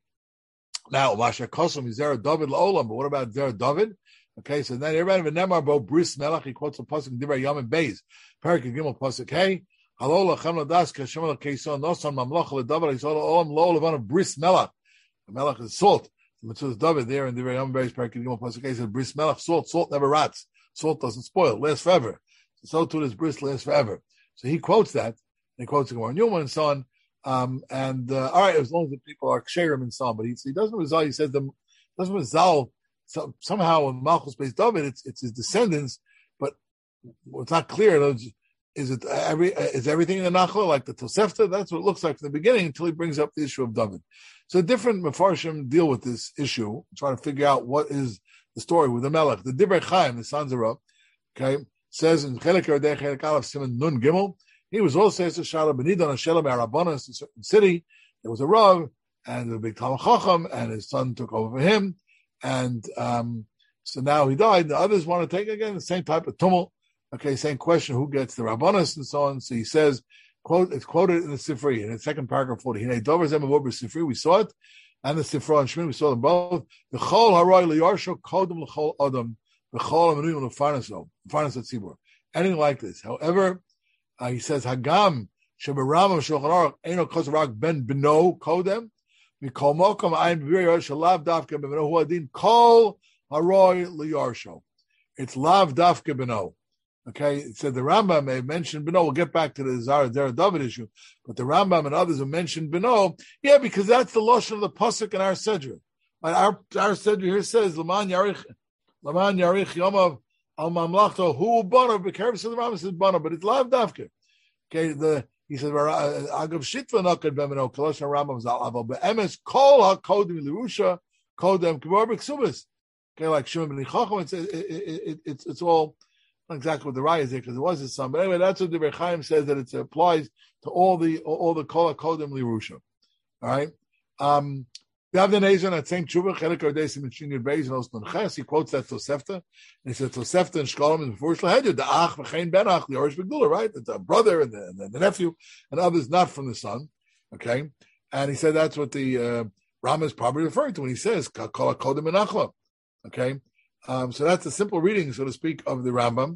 Now, Masha Kosom is Zera David Laolam, but what about Zera David? Okay, so then everybody V'nemar Bo Bris Melach, he quotes a pasuk Divrei Yom and Beis. Parak Gimel pasuk Hey. Halo lachem ladas kashem l'keison nosan mamlach leDavid yisrael olam lo levan of bris melach. The melach is salt. The mitzvah David there in the very Yom Beis Parak Gimel pasuk says bris melach, salt. Salt never rots. Salt doesn't spoil. Lasts forever. So too does bris last forever. So he quotes that. And he quotes the Gemara Newman and so on. Um, and uh, all right, as long as the people are ksherim and so on, but he, he doesn't result. He says the doesn't result so, somehow in Malchus based David. It's it's his descendants, but it's not clear. Is it every is everything in the Nachla like the Tosefta? That's what it looks like from the beginning until he brings up the issue of David. So different Mefarshim deal with this issue, trying to figure out what is the story with the Melech. The Divrei Chaim, the sons of Rav, okay, says in Chelik Yardei Chelik Aleph Siman Nun Gimel. He was also as a Shalom Benidon Hashem Arabonis in a certain city. There was a Rav and a big Talmud Chacham, and his son took over for him, and um, so now he died. The others want to take again the same type of tumult. Okay, same question: who gets the Rabbanos and so on? So he says, "quote It's quoted in the Sifri in the second paragraph forty. Hinei Dover Zem Avober Sifri. We saw it, and the Sifra and Shmin. We saw them both. The Chol Haroy LeYarsho Kodem LeChol Adam. The Chol Amenuim LeFarnaso Farnas Atzibur. Anything like this. However, uh, he says Hagam Sheberam Shulchan Aruch Eino Kosarak Ben Beno Kodem. Mikol Mokom Ayin B'Vir Shalav Dafka B'Beno Hu Adin Kol Haroy LeYarsho. It's Lav Dafka B'No. Okay, it said the Rambam may mention Beno. We'll get back to the Zara Zara David issue, but the Rambam and others have mentioned Beno. Yeah, because that's the lashon of the pasuk in our Sedra. Our our Sedra here says Laman Yarich Laman Yarich Yomav Al Mamlachto Hu Bana. Be careful, so the Rambam says Bana, but it's Lav Dafka. Okay, the he says Agav Shitva Nakad Beno Kolosh Rambam Zal Aval Be'emes Kol HaKodim L'Rusha Kodem Kibar B'Ksubis. Okay, like Shimon Ben Chacham, it's it, it, it, it's it's all. Not exactly what the Raya is there because it was his son, but anyway, that's what the Divrei Chaim says that it applies to all the all the Kol HaKodim L'Rusha. All right. Um, the Avnei Nezer that same tshuva Chelik Ardesim and Shinir Beis and Osman Ches. He quotes that Tosefta and he says Tosefta and Shkolim is before Shlahedya the Ach v'Chein Ben Ach the Orish Begdula, right? It's a brother and the, and the, the nephew and others not from the son. Okay, and he said that's what the uh, Rama is probably referring to when he says Kol HaKodim and Achla. Okay. Um, so that's a simple reading, so to speak, of the Rambam.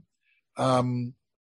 Um,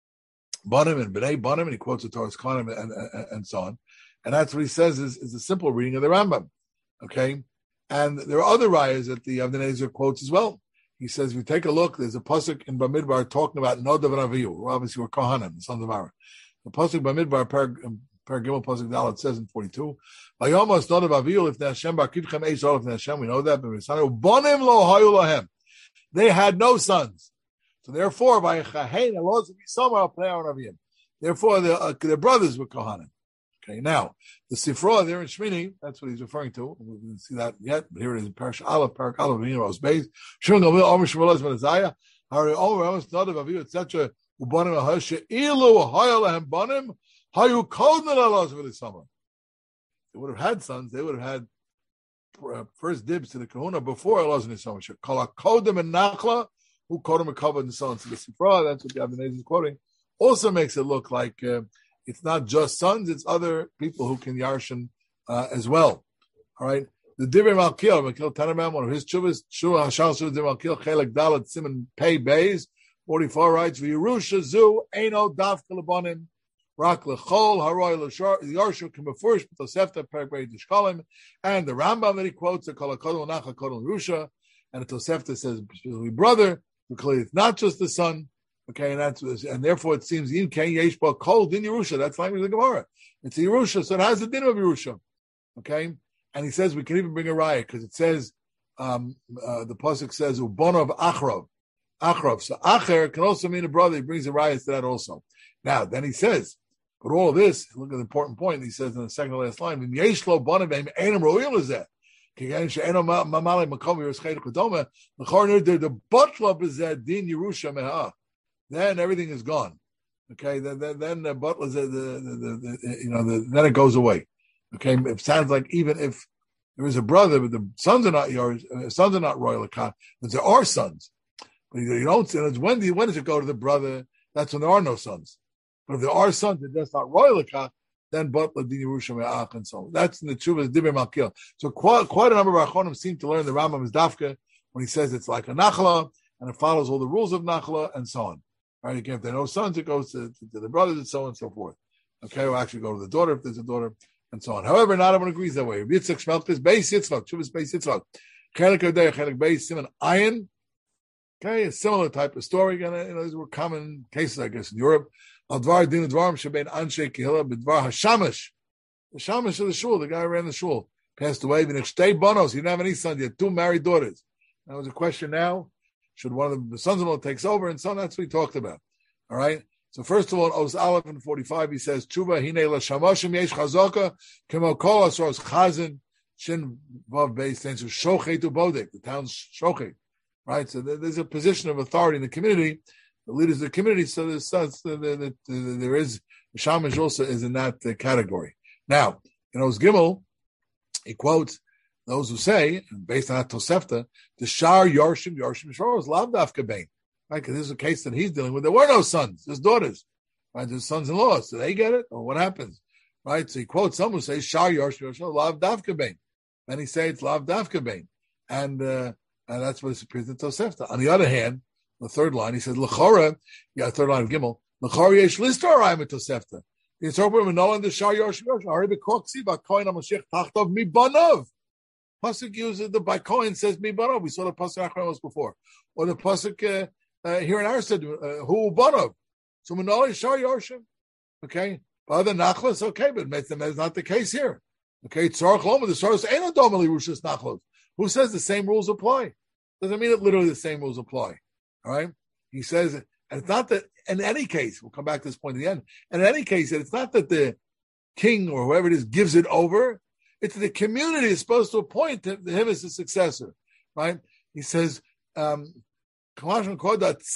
Banim and B'nai Banim, and he quotes the Torah Kohanim and, and, and so on. And that's what he says is, is a simple reading of the Rambam. Okay? And there are other rayas that the Avnei Nezer quotes as well. He says, if you take a look, there's a pasuk in Bamidbar talking about Nodav and Avihu, who obviously were Kohanim, the sons of Aaron. The pasuk Bamidbar, Paragimel pasuk Dalet says in forty-two, Vayomas Nodav Avihu, if Hashem bar kivchem eish olav Hashem, we know that, but Bonim lo hayu lahem. They had no sons. So therefore, Vayechahen Eloz Yisomar Pnei Avim. Therefore, the, uh, their brothers were Kohanim. Okay, now, the Sifra there in Shmini, that's what he's referring to. We didn't see that yet, but here it is in Parash Aleph, Parak Aleph, V'yiros Beis. Shimon Gamliel, Omer Shmuel, Ezra, Isaiah, Hari Omer, Amos, Nadav, Avihu, et cetera. Ubanim, Ahoshe, Ilu, Haya Lehem Banim, Hayu Kodin Elos V'lisama. They would have had sons, they would have had uh, first dibs to the Kahuna before Elos V'lisama. Kala Kodim and Nachla, who Kodim and Kavod and so on. So the Sifra, that's what the Avnei Nezer is quoting, also makes it look like uh, it's not just sons, it's other people who can yarshin uh, as well. All right. The Divrei Malkiel, Malkiel Tanamam, one of his chuvas, Shua Hashal Shua Divrei Malkiel, Chelek Dalet Simon Pei Beis, forty-four writes, V'Yerusha Zu, Eino Dafka Lebanim, Rak Lechol, Haroy L'Shor, Yarshu Kimafurish, Tosefta, Perek Dishkalim, and the Rambam that he quotes, the Kolakodol Nacha Kodol Rusha, and the Tosefta says, brother, because it's not just the son. Okay, and that's and therefore it seems in Ken Yeshba cold in Yerusha. That's language of the Gemara. It's Yerusha, so it has the din of Yerusha. Okay, and he says we can even bring a riot because it says um, uh, the pasuk says Ubonov Achrov, Achrov. So Acher can also mean a brother. He brings a riot to that also. Now then he says, but all of this, look at the important point. He says in the second to last line, "When Yeshlo Bonav Einam Royal is that." The butler is that din Yerusha Meha. Then everything is gone. Okay, then then, then the butler's the, the, the, the you know the, then it goes away. Okay, it sounds like even if there is a brother, but the sons are not yours, uh, sons are not royal account, but there are sons. But you, you don't. It's when do you, when does it go to the brother? That's when there are no sons. But if there are sons, they're just not royal account. Then butler din Yerusha me'ach and so on. That's in the Tshuvas Divrei Malkiel. So quite quite a number of Achonim seem to learn the Rambam is dafka when he says it's like a nachla and it follows all the rules of nachla and so on. Right, again, if there are no sons, it goes to, to, to the brothers and so on and so forth. Okay, we'll actually go to the daughter if there's a daughter, and so on. However, not everyone agrees that way. Yitzchak Shmelkes, Beis Yitzchak, Shuvas Beis Yitzchak, Chelik Odei, Chelik Beis, Simon Ayin. Okay, a similar type of story. Again, you know, these were common cases, I guess, in Europe. Al-Dvar Din Dvarim Shebein Anshe Kehila B'Dvar Hashamish. The Shamish of the shul, the guy who ran the shul, passed away. V'nechtei bonos, he didn't have any sons, he had two married daughters. That was a question now. Should one of the sons-in-law takes over and so on? That's what we talked about. All right. So first of all, Oz Aleph and forty-five, he says, "Tshuva hine la shamoshim yesh chazaka kemo kol asos chazin shin vav beis stands for shochet to bodek, the town's shochet." Right. So there's a position of authority in the community, the leaders of the community. So there's there is shamash also is in that category. Now, in Oz Gimel, he quotes those who say, based on that Tosefta, the Shar Yarshim, Yarshim Shor is Lav Dafka Bain. Right? Because this is a case that he's dealing with. There were no sons, there's daughters. Right? There's sons-in-law. So they get it, or what happens? Right? So he quotes someone who says, Shar Yarshim Shor, Lav Dafka Bain. Then he says it's Lav Dafka Bain. And, uh, and that's what appears in Tosefta. On the other hand, the third line, he says, L'chora, yeah, third line of Gimel, L'chora Yesh Listar Ayim Tosefta. The interpreter will know in the Shar Yarshim Yarshim, Ari B'Koksi, B'Koin HaMashiach Tachtov Mi Banov. Pasuk uses the by Kohen says mi banov. We saw the pasuk Achronos before, or the pasuk uh, uh, here in our said uh, who banov. So Manali Shar Yarshim, okay. But other nachlas, okay, but that's not the case here. Okay, Tzarach Loma the Saros ain't adomali rushas nachlos. Who says the same rules apply? Doesn't mean that literally the same rules apply. All right. He says, and it's not that in any case. We'll come back to this point at the end. And in any case, it's not that the king or whoever it is gives it over. It's the community is supposed to appoint him, him as a successor, right? He says, um, not a din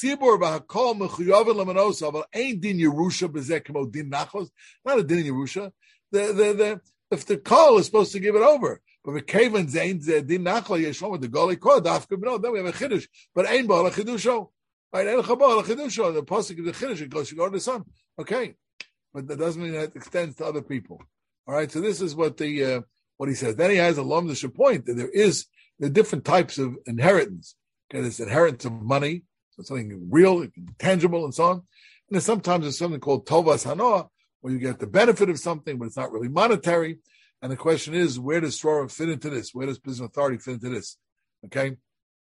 Yerusha. The, the, the, if the call is supposed to give it over, but the kaven zain din nachla yeshom the goli kod afka no, then we have a chiddush, but ain bal a chiddusho, right? Ain chabal a chiddusho. The pasuk of the chiddush it goes to go to the son, okay, but that doesn't mean that it extends to other people. All right, so this is what the uh, what he says. Then he has a lomdish point that there is there are different types of inheritance. Okay, there's inheritance of money, so something real, tangible, and so on. And then sometimes there's something called tovas hanoah, where you get the benefit of something, but it's not really monetary. And the question is, where does Srorim fit into this? Where does position authority fit into this? Okay?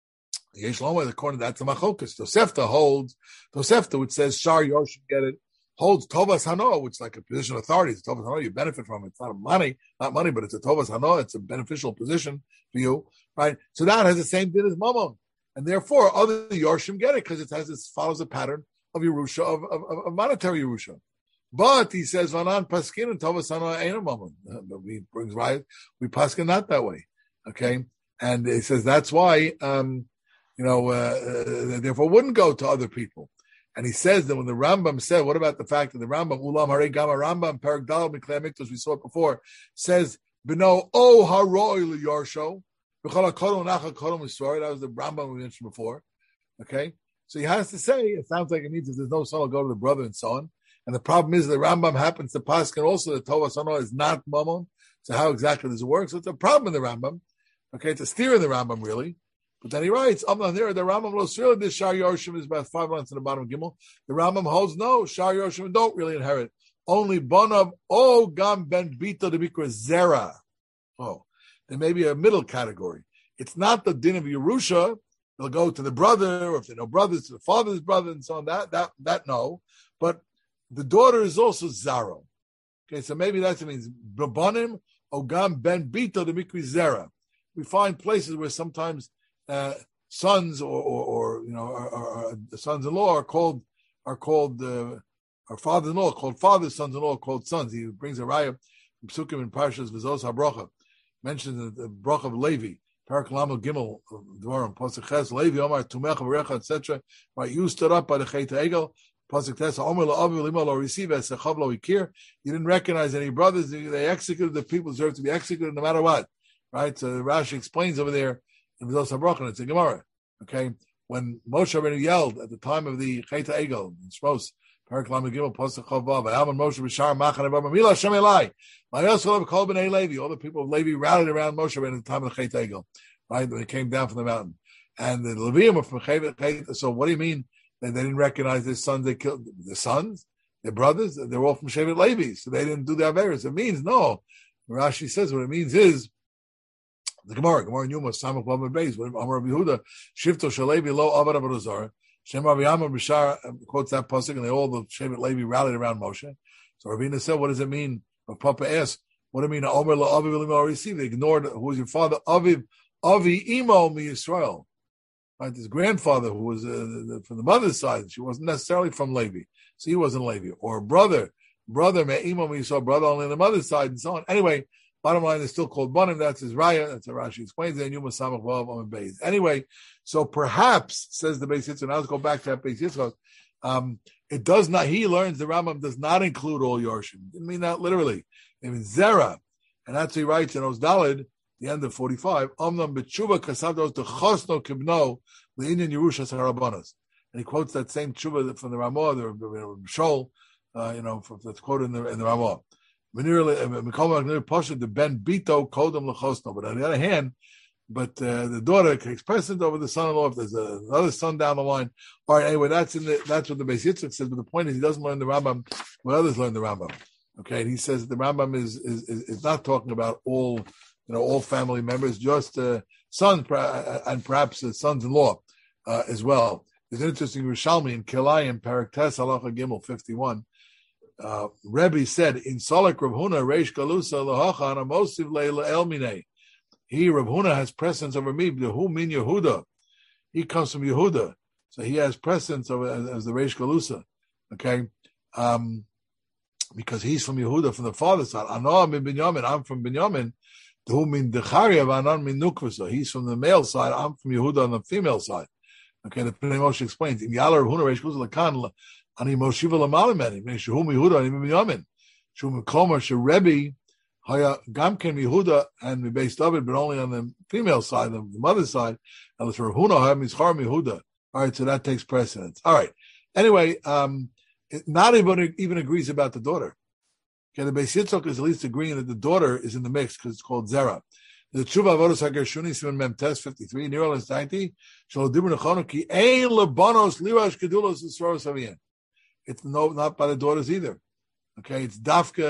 Yesh Lomar, according to that, the Machokas. Tosefta holds, Tosefta, which says, Shar Yoshim get it, holds Tovas Hanoah, which is like a position of authority. It's Tovas Hanoah, you benefit from it. It's not money, not money, but it's a Tovas Hanoah. It's a beneficial position for you, right? So that has the same din as Mammon. And therefore, other Yorshim get it because it has this follows a pattern of Yerusha, of, of, of monetary Yerusha. But he says, Vanan Paskin and Tovas Hanoah ain't a Mammon. But he brings right, we Paskin not that way. Okay? And he says that's why, um, you know, uh, uh, therefore wouldn't go to other people. And he says that when the Rambam said, what about the fact that the Rambam, Ulam Harei Gama Rambam, Perak Dal, Miklei Miktos, we saw it before, says, Beno O Haroi L'Yarsho, B'chol HaKodom Nachal Kodom Yisrael, that was the Rambam we mentioned before. Okay? So he has to say, it sounds like it means if there's no son, I'll go to the brother and so on. And the problem is the Rambam happens to Paskin also, the Tovas Hanoah is not Mammon. So how exactly does it work? So it's a problem in the Rambam. Okay, it's a steer in the Rambam, really. But then he writes, I'm not there. The Rambam knows really this Shar Yoshim is about five lines in the bottom of Gimel. The Rambam holds no, Shar Yoshim don't really inherit. Only Bonav, O Gam Ben Bito de Bikra Zera. Oh, there may be a middle category. It's not the din of Yerusha. They'll go to the brother, or if they know brothers, to the father's brother, and so on. That, that, that no. But the daughter is also Zara. Okay, so maybe that's what it means. Babonim, O Gam Ben Bito de Bikra Zera. We find places where sometimes uh, sons or, or, or you know, or, or, or sons-in-law are called are called uh, or fathers-in-law called fathers, sons-in-law called sons. He brings a raya from Psukim in Parshas V'zos HaBrocha, mentions the, the bracha of Levi, Parak Lamed Gimel, Dvarim, Pasuk Ches, Levi Omar Tumech V'recha, et cetera. Right, you stood up by the Chet Egel. Pasuk Tes, Omer LaAvi Lima Lo Receive as Sechav Lo Ikir. You didn't recognize any brothers. They executed the people deserve to be executed no matter what. Right, so Rashi explains over there in V'zos HaBrocha, it's a Gemara. Okay, when Moshe Rabbeinu yelled at the time of the Chet Egel in Shmos, Parak Lamed Gimel, Pasuk Chav Vav, V'Alman Moshe B'Shar Machan Avam Mila Hashem Elai. Ma'yos Kol B'nei Levi. All the people of Levi rallied around Moshe Rabbeinu at the time of the Chet Egel, right, when he came down from the mountain. And the Levium were from Chet. So what do you mean that they didn't recognize their sons? They killed the sons, their brothers. They're all from Shevet Levi, so they didn't do the Averis. It means no. Rashi says what it means is. The Gemara, Gemara Yuma, Samach Lamed Beis, when Amar Rabbi Yehuda, Shifto Shalevi Lo Avad Avodah Zarah, Shem Rabbi Yama B'Shar quotes that pasuk, and they all the Shevet Levi rallied around Moshe. So Ravina said, "What does it mean?" Rav Papa asked, "What do it mean?" Omer Lo Aviv Elimah received. They ignored who was your father, Aviv Avi Imo Mi Yisrael. Right, his grandfather, who was uh, from the mother's side, she wasn't necessarily from Levi, so he wasn't Levi. Or brother, brother Me Imo Mi Yisrael, brother only on the mother's side, and so on. Anyway. Bottom line, they're still called Banim. That's his raya. That's how Rashi explains it. Yuma Samach Vav Amid Beis. Anyway, so perhaps, says the Beis Yitzchak, now let's go back to that Beis Yitzchak. Um, it does not, he learns the Rambam does not include all Yorshim. Didn't mean that literally. It means Zera. And that's what he writes in Ozdalid, the end of forty-five. Omnam B'tshuva Kasados to Chosno Kibno Le'inyan Yerusha Sarabanas. And he quotes that same tshuva from the Ramah, the Shol, uh, you know, that's quoted in the, in the Ramah. The Ben Bito Kodem Lechosno. But on the other hand, but uh, the daughter can express it over the son-in-law if there's a, another son down the line. All right, anyway, that's in the, that's what the Beis Yitzchak says. But the point is, he doesn't learn the Rambam when others learn the Rambam. Okay, and he says the Rambam is is is not talking about all, you know, all family members, just uh, sons and perhaps uh, sons-in-law uh, as well. There's an interesting Rishalmi in Kilayim Parak Tes Halacha Gimel fifty-one. Uh, Rebbe said in Salak Rav Huna Reish Galusa Lahachan Amosiv Leila Elmine. He Rav Huna has precedence over me. Who mean Yehuda? He comes from Yehuda, so he has precedence over as, as the Reish Galusa. Okay, um, because he's from Yehuda from the father's side. Anoah min Binyamin. I'm from Binyamin. Who mean Decharia Vanan min Nukvasa. He's from the male side. I'm from Yehuda on the female side. Okay, the Pnei Moshe explains in Yala Rav Huna Reish Galusa Lakan. Ani Moshiva Lamalimeni, Shehum Yehuda, Ani Binyamin, Shehum Komer, Sherebi, Haya Gamken Yehuda, and based of it, but only on the female side, the mother's side, and it's Rahuna, Mizchar Yehuda. All right, so that takes precedence. All right. Anyway, um, not even even agrees about the daughter. Okay, the Beis Yitzchak is at least agreeing that the daughter is in the mix because it's called Zera. The Tshuva Avodas HaGershuni Siman Mem Tes fifty-three, Nirol and Staiti, Shal Dibur Nechonu Ki Ein Lebanos Lirash Kedulos Yisroel Savian. It's no, not by the daughters either. Okay, it's Dafka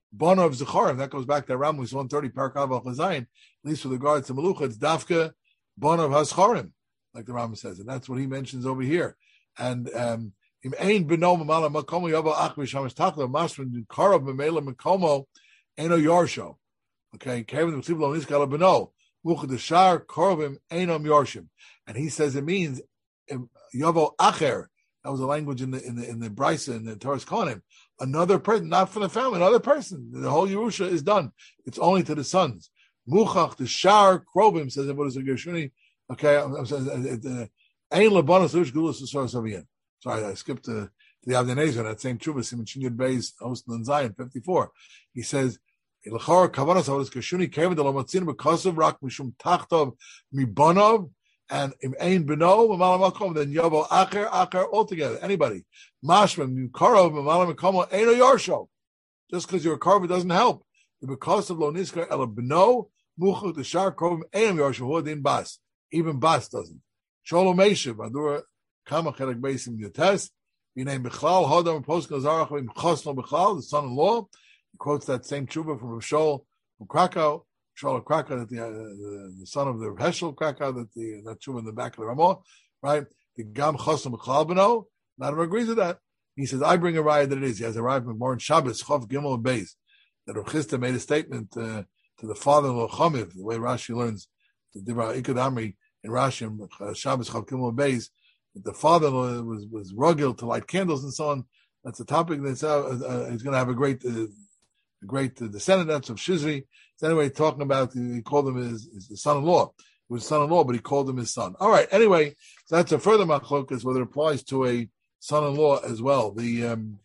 Bona of Zecharim. That goes back to Rambam one thirty Parakav al Chazayin. At least with regards to Melucha, it's Dafka Bona of Hascharim, like the Rambam says, and that's what he mentions over here. And um, im ein beno mamala makomo yavo ach v'shamish takla mashman karav memela makomo eno yarsho. Okay, Kevin the lo niskala beno muchad deshar karavim enom yarshim, and he says it means yavo acher. That was a language in the in the in the Brisa in the Torah's Kohanim. Another person, not from the family, another person. The whole Yerusha is done. It's only to the sons. Muchach the Shar Krovim says what is a Gershuni. Okay, I'm saying Ein Labanos Lush Gulas Sor Savian. Sorry, I skipped to the Avnei that same Chuvah Simon Shinyud Beis Host and Zion fifty-four. He says Ilachar Kavanas Avos Gershuni Kevin Delamatzin B'Kosav Rak Mishum Tachtov Mibanav. And if Ein Beno, Mamala then Yavo Acher, Acher altogether. Anybody. Mashman, Karov, Mamala Makomo, Eino Yarsho. Just because you're a carver doesn't help. Because of Lo Niska, Ela Beno, Muchu, the Shar Karov, Eino Yarsho, Huadin Bas. Even Bas doesn't. Sholo Mesha, Badura, Kama Chelek Beisim Yotes, B'nei Bechlal, Hodam, Poskel Zarach, Chosno Bechlal, the son-in-law. He quotes that same tshuva from Shol, from Krakow. Shol Krakow, that the, uh, the the son of the Heschel Krakow, that the that tshuva in the back of the Ramah, right? The Gam Chosam B'Chalal B'no, not everyone agrees with that. He says, I bring a riot that it is. He has a riot from Moran Shabbos, Chof Gimel and Beis, that Rav Chisda made a statement uh, to the father-in-law Chomiv, the way Rashi learns, the Dibra Ikad Amri in Rashi, uh, Shabbos Chof Gimel and Beis, that the father-in-law was was rugil to light candles and so on. That's a topic that's uh, uh, he's going to have a great, uh, a great uh, descendant of Shizri. So anyway, talking about, he called him his, his son-in-law. He was son-in-law, but he called him his son. All right, anyway, so that's a further machlokas, whether it applies to a son-in-law as well. The um,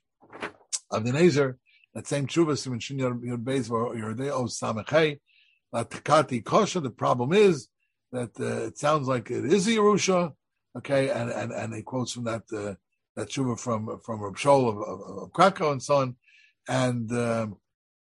Avnei that same tshuva, Simon Shin Yod Beis Yordei Samechei, Takati Kosha. The problem is that uh, it sounds like it is a Yerusha, okay, and and and he quotes from that uh, that tshuva from from Reb Shol of, of, of Krakow and so on, and. Um,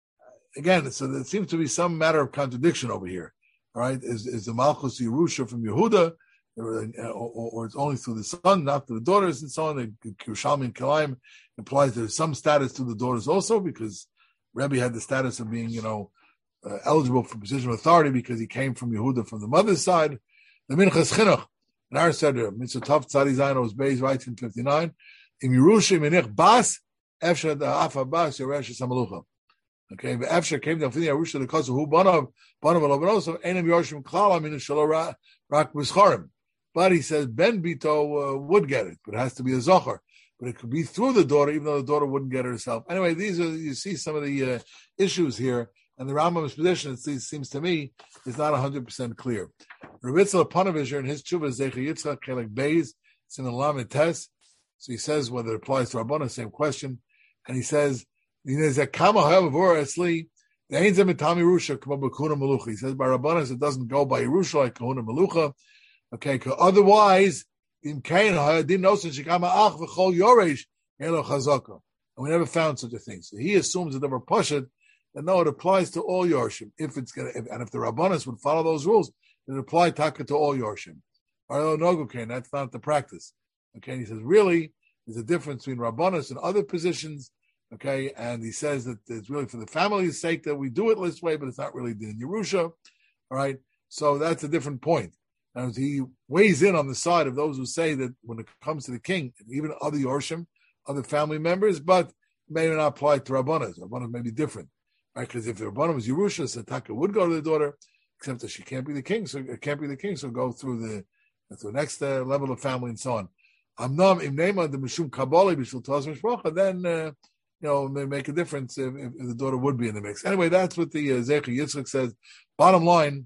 Again, so there seems to be some matter of contradiction over here. All right, is is the Malchus Yerusha from Yehuda, or, or, or it's only through the son, not through the daughters, and so on? The Yerushalmi and Kilayim implies there's some status to the daughters also, because Rebbe had the status of being, you know, uh, eligible for position of authority because he came from Yehuda from the mother's side. The Minchas Chinuch, in our Seder, Mitzvah Tov Tzadi Zayin was Beis writes in fifty-nine. In Yerusha Minich Bas Efsha the Afa Bas Yeresh Samalucha. Okay, but after came down for the Arusha, the cause of who Banav, Banav Alobanoso, Einam Yoshim Klala, Min Shalom Rak Mischarim. But he says Ben Bito uh, would get it, but it has to be a Zohar. But it could be through the daughter, even though the daughter wouldn't get it herself. Anyway, these are, you see some of the uh, issues here, and the Rambam's position, it seems to me, is not one hundred percent clear. Ravitzel Panovizher in his Tshuva, Zecher Yitzchak, Chelek Beis, Siman Lam and Tes. So he says whether it applies to Rabbana, same question. And he says, he says, Kama Havavor Esli, the Ainzem Mitami Rusha, Kama Bakuna Malucha. He says by Rabbanas, it doesn't go by Yerusha like Kahuna Malucha. Okay, otherwise, in Kain, didn't know since Shikama Ach v'chol Yoresh, Elo Chazaka. And we never found such a thing. So he assumes that they were Pashad, that no, it applies to all Yorshim. If it's gonna, if, and if the Rabbanas would follow those rules, then it apply Taka to all Yorshim. Or no, okay, that's not the practice. Okay, and he says, really, there's a difference between Rabbanas and other positions. Okay, and he says that it's really for the family's sake that we do it this way, but it's not really in Yerusha. All right, so that's a different point. And he weighs in on the side of those who say that when it comes to the king, even other Yorshim, other family members, but may not apply to Rabbanas. Rabbanas may be different, right? Because if the Rabbanas was Yerusha, Sataka would go to the daughter, except that she can't be the king, so it can't be the king, so go through the, through the next uh, level of family and so on. Amnam im nema the mishum kabbalah b'shul taz mishpacha, then uh, you know, may make a difference if, if the daughter would be in the mix. Anyway, that's what the uh, Zecher Yitzchak says. Bottom line,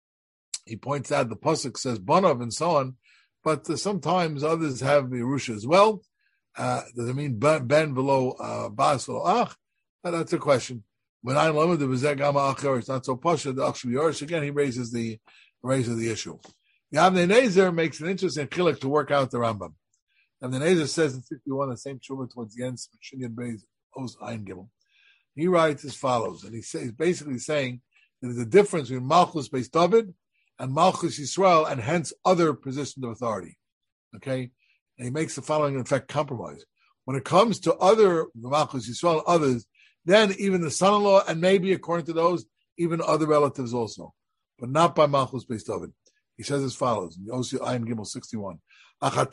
he points out the pasuk says Banav and so on, but uh, sometimes others have Yerusha as well. Uh, does it mean Ben, ben below uh, Bas below Ach? Uh, that's a question. When I learned the Vizek Gama Achar, it's not so pasha. The Ach Shviyarish again, he raises the raises the issue. The Avnei Nezer makes an interesting chilek to work out the Rambam. Avnei Nezer says in fifty-one, the same tshuva towards the end, Shinyan Beis Oz Ein Gimel. He writes as follows, and he says he's basically saying that there's a difference between Malchus Beis David and Malchus Yisrael, and hence other positions of authority. Okay, and he makes the following, in effect, compromise. When it comes to other Malchus Yisrael, others, then even the son-in-law, and maybe according to those, even other relatives also, but not by Malchus Beis David. He says as follows, in Yossi Ayin Gimel sixty-one. We saw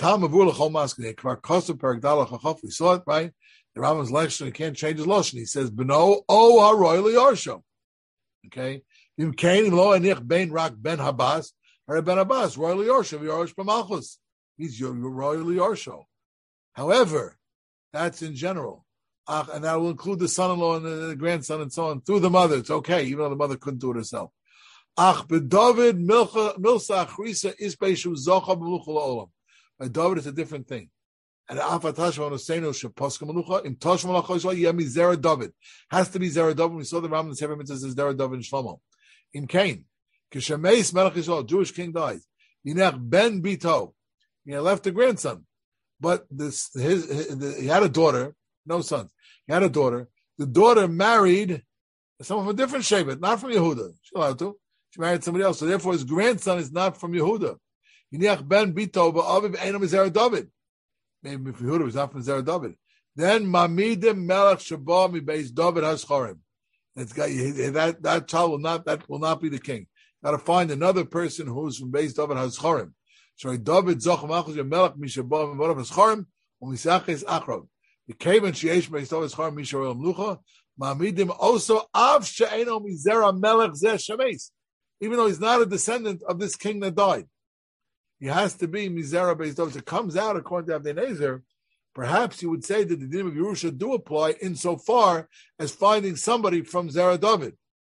it, right? The Rambam's lecture, he can't change his lashon. He says, Beno o haroy liyarsho. Okay? Im kain lo enich ben rak ben habas, or ben habas, roy liyarsho, v'yarsh b'malchus. He's your roy liyarsho. However, that's in general. Uh, and that will include the son-in-law and the, the grandson and so on, through the mother. It's okay, even though the mother couldn't do it herself. Ach b'David milsa achrisa is beishu zocha b'lucha la'olam. By David, it's a different thing. And Afatashma Nosenu Shaposka Malucha in Toshma Lachoshla Yemi Zera David has to be Zera David. We saw the Ram in the Sefer Mitzvah says Zera David and Shlomo. In Cain, Kishameis Melech Yisrael, Jewish king dies. Yinech Ben Bito, he left a grandson, but this his, his the, he had a daughter, no sons. He had a daughter. The daughter married someone from a different Shevet, not from Yehuda. She allowed to. She married somebody else, so therefore his grandson is not from Yehuda. Yinech Ben Bito, but Aviv Einam Zera David. Maybe if Yehuda was not from Zera David. Then Mamidim Melech Shabah Mi Beis David Haschorim. It's got that that child will not that will not be the king. Got to find another person who's from Beis David Haschorim. So David Zoch Malchus Melech Mi Shabah Mi David Haschorim uMisachis Achrav. The cave and Sheish Beis David Haschorim Mi Sharel Mlucha. Mamidim also Av She'eno Mi Zera Melech Zeh Shemeis. Even though he's not a descendant of this king that died. He has to be Mizera Beis David. It comes out, according to Avnei Nezer, perhaps you would say that the din of Yerusha do apply insofar as finding somebody from Zera David.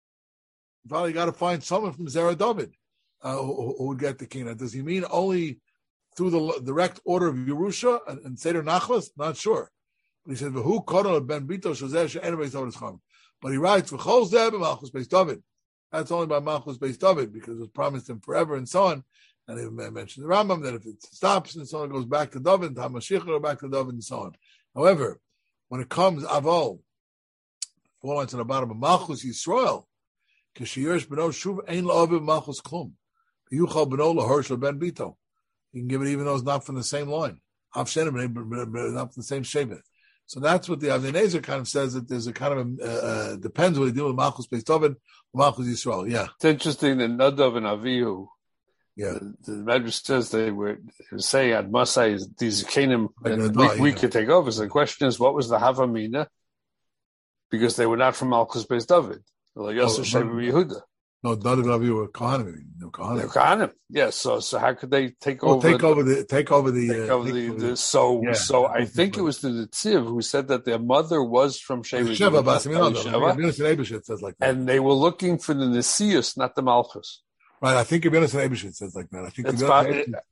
You probably got to find someone from Zera David uh, who, who would get the king. Now, does he mean only through the direct order of Yerusha and, and Seder Nachlas? Not sure. But he says, "Who called Ben Bito Shozeh She'en Beis David Chacham?" But he writes, "V'chol Zeh b'Malchus Beis David." That's only by Malchus Beis David because it was promised him forever and so on. And he mentioned the Rambam that if it stops and so on, it goes back to David, Hamashiach goes back to David and so on. However, when it comes Avol, four lines on the bottom of Malchus Yisrael, Kishiyersh Beno Shuv Ein La'aviv Malchus Klum, Yuchal Beno LaHershel Ben Bito. You can give it even though it's not from the same line. Av Shenim, not from the same Shevet. So that's what the Avnei Nezer kind of says, that there's a kind of a, uh, depends what they do with Malchus Beis David, Malchus Yisrael. Yeah. It's interesting that Nadav and Avihu, yeah, the, the Medrash says they were, they were saying at Masai is these Canaan, like and die, we, we yeah. could take over. So the question is, what was the Havamina? Because they were not from Malchus Beis David. Like Yosef Sheva Yehuda. No, Nadav and Avihu were Kohanim. No Kohanim. They're Kohanim. Yes. So so how could they take well, over? Take over the take over the. Take uh, over the, take the so yeah, so I think it was the Netziv who said that their mother was from Sheva Sheva Bas Yehuda, says like that. And they were looking for the Nesius, not the Malchus. Right, I think Ibn Eibishit says like that. I think about,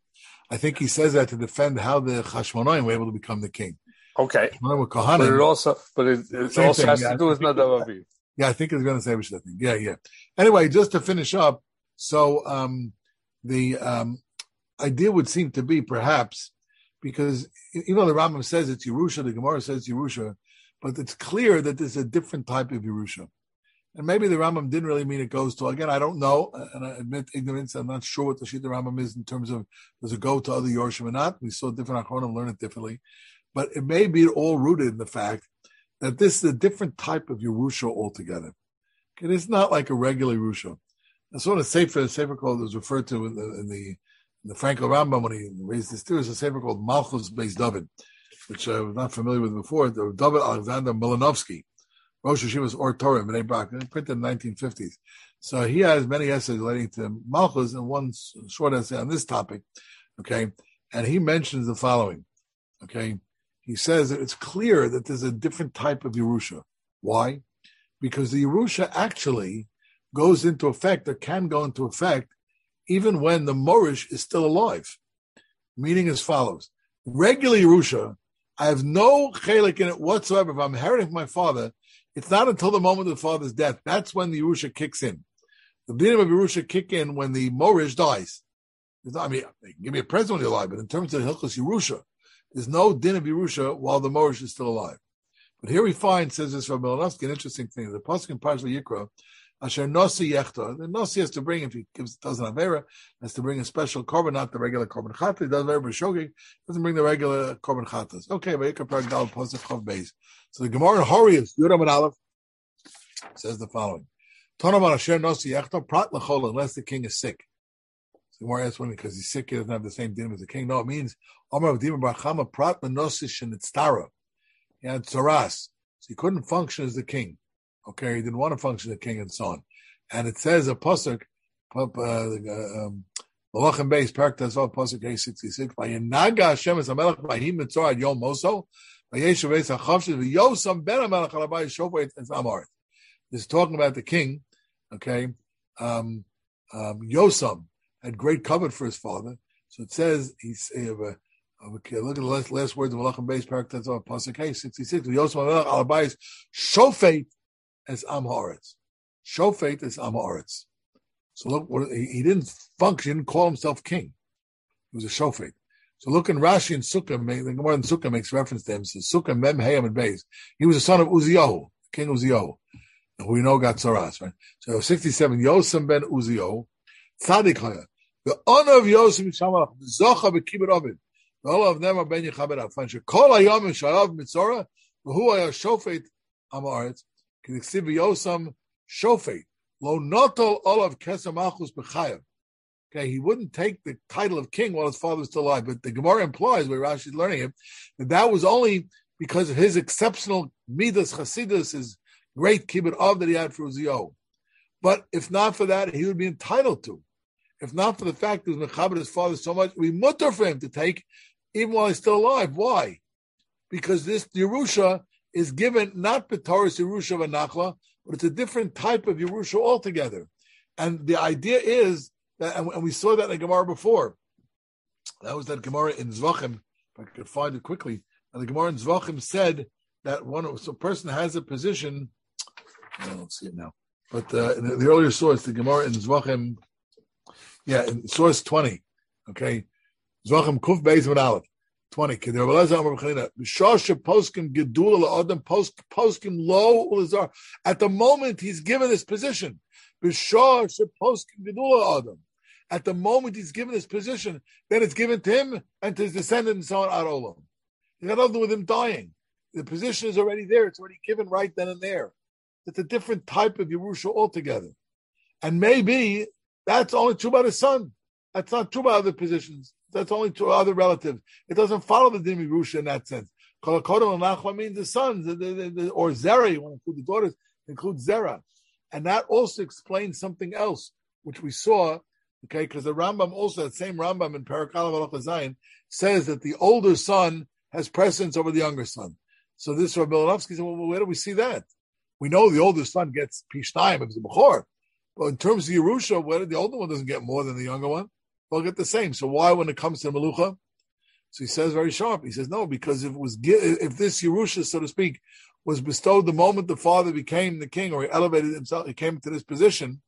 I think he says that to defend how the Chashmonaim were able to become the king. Okay, were Kohanim, but it also, but it, it also thing, has yeah, to do with Nadav Avihu. Yeah, I think it's Ibn Eibishit. I think, yeah, yeah. Anyway, just to finish up, so um, the um, idea would seem to be perhaps because even though the Rambam says it's Yerusha, the Gemara says it's Yerusha, but it's clear that there's a different type of Yerusha. And maybe the Rambam didn't really mean it goes to, again, I don't know, and I admit ignorance, I'm not sure what the Shita Rambam is in terms of, does it go to other Yorshim or not? We saw different Achronim learn it differently. But it may be all rooted in the fact that this is a different type of Yerusha altogether. Okay, it's not like a regular Yerusha. That's what a Sefer, a Sefer called, was referred to in the, in the, in the Frankel Rambam when he raised this theory, is a Sefer called Malchus Beis David, which I was not familiar with before, the David Alexander Milanovsky. Rosh Hashiva's Or Torah, B'nai Brak, printed in the nineteen fifties. So he has many essays relating to Malchus and one short essay on this topic, okay? And he mentions the following, okay? He says that it's clear that there's a different type of Yerusha. Why? Because the Yerusha actually goes into effect, or can go into effect, even when the Morish is still alive. Meaning as follows. Regular Yerusha, I have no chelik in it whatsoever. If I'm inheriting from my father, it's not until the moment of the father's death. That's when the Yerusha kicks in. The din of Yerusha kick in when the Morish dies. Not, I mean, they can give me a present when you're alive, but in terms of the Hilchos Yerusha, there's no din of Yerusha while the Morish is still alive. But here we find, says this Rabbi Milanovsky, an interesting thing. The Pasuk in Parshas Yikra, Asher Nosi Yechta, the Nosi has to bring, if he gives, doesn't have Avera, has to bring a special korban, not the regular korban chata. He does Avera B'Shogeg, doesn't bring the regular korban chatas. Okay, but Yikra Parak Dal Pasuk Chav Beis. So the Gemara in Hori is Yudam and Aleph, says the following. Unless the king is sick. So more asks when because he's sick, he doesn't have the same din as the king. No, it means he had tzaras, so he couldn't function as the king. Okay, he didn't want to function as the king and so on. And it says a pasuk, Malachim Beis, Parak Tezvav, pasuk eight sixty-six. Vayenaga Hashem es hamelech vayim mitzor ad yom moso vayeshav eis hachavshis v'yosam ben hamelech al habayis shofar et zamoret. This is talking about the king. Okay, um, um, Yosam had great covet for his father. So it says he's uh, okay. Look at the last, last words of Malachim Beis, Parak Tezvav, pasuk eight sixty-six. Yosam hamelech al habayis shofet as am haaretz. Shofet as am haaretz. So look, what, he, he didn't function, he didn't call himself king. He was a shofet. So look in Rashi and Sukkah, the Gemara in Sukkah makes reference to him. It says Sukkah Mem Hayam and Beis. He was the son of Uziyahu, King Uziyahu, who we know got tzaras, right? So sixty-seven, Yosem ben Uziyahu, Tzadik Haya. The honor of Yosem Yishamalach, Zocha b'kibur Ovid. All of them are ben Yechaber Afan. Shekol hayom Sharav Mitzora, who are shofet amaretz. Can exhibit Yosem shofet. Lo notol olav kesem malchus b'chayav. Okay, he wouldn't take the title of king while his father was still alive. But the Gemara implies, where Rashi is learning it, that that was only because of his exceptional midas chasidus, his great kibbut of that he had for Uziyahu. But if not for that, he would be entitled to. If not for the fact that he was mechaber his father so much, it would be mutter for him to take, even while he's still alive. Why? Because this Yerusha is given not b'toras Yerusha v'nachla, but it's a different type of Yerusha altogether. And the idea is that, and we saw that in the Gemara before. That was that Gemara in Zvachim, if I could find it quickly. And the Gemara in Zvachim said that one so a person has a position, I don't see it now, but uh, in the, the earlier source, the Gemara in Zvachim, yeah, in source twenty, okay, Zvachim Kuf Beis Min Aleph. twenty. At the moment he's given this position, at the moment he's given this position, then it's given to him and to his descendants and so on. Ad olam. It got nothing to do with him dying. The position is already there. It's already given right then and there. It's a different type of Yerusha altogether. And maybe that's only true about his son. That's not true about other positions. That's only to other relatives. It doesn't follow the Din Yerusha in that sense. Kol Kodem Nachla means the sons, the, the, the, or Zerah, you want to include the daughters, include Zerah. And that also explains something else, which we saw, okay, because the Rambam also, that same Rambam in Parak Aleph Zayin, says that the older son has precedence over the younger son. So this Rabbi Milanovsky said, well, where do we see that? We know the older son gets Pishnayim, it's a Bechor. But in terms of Yerusha, where the older one doesn't get more than the younger one, they'll get the same. So why, when it comes to Melucha? So he says very sharp. He says, no, because if it was if this Yerusha, so to speak, was bestowed the moment the father became the king, or he elevated himself, he came to this position.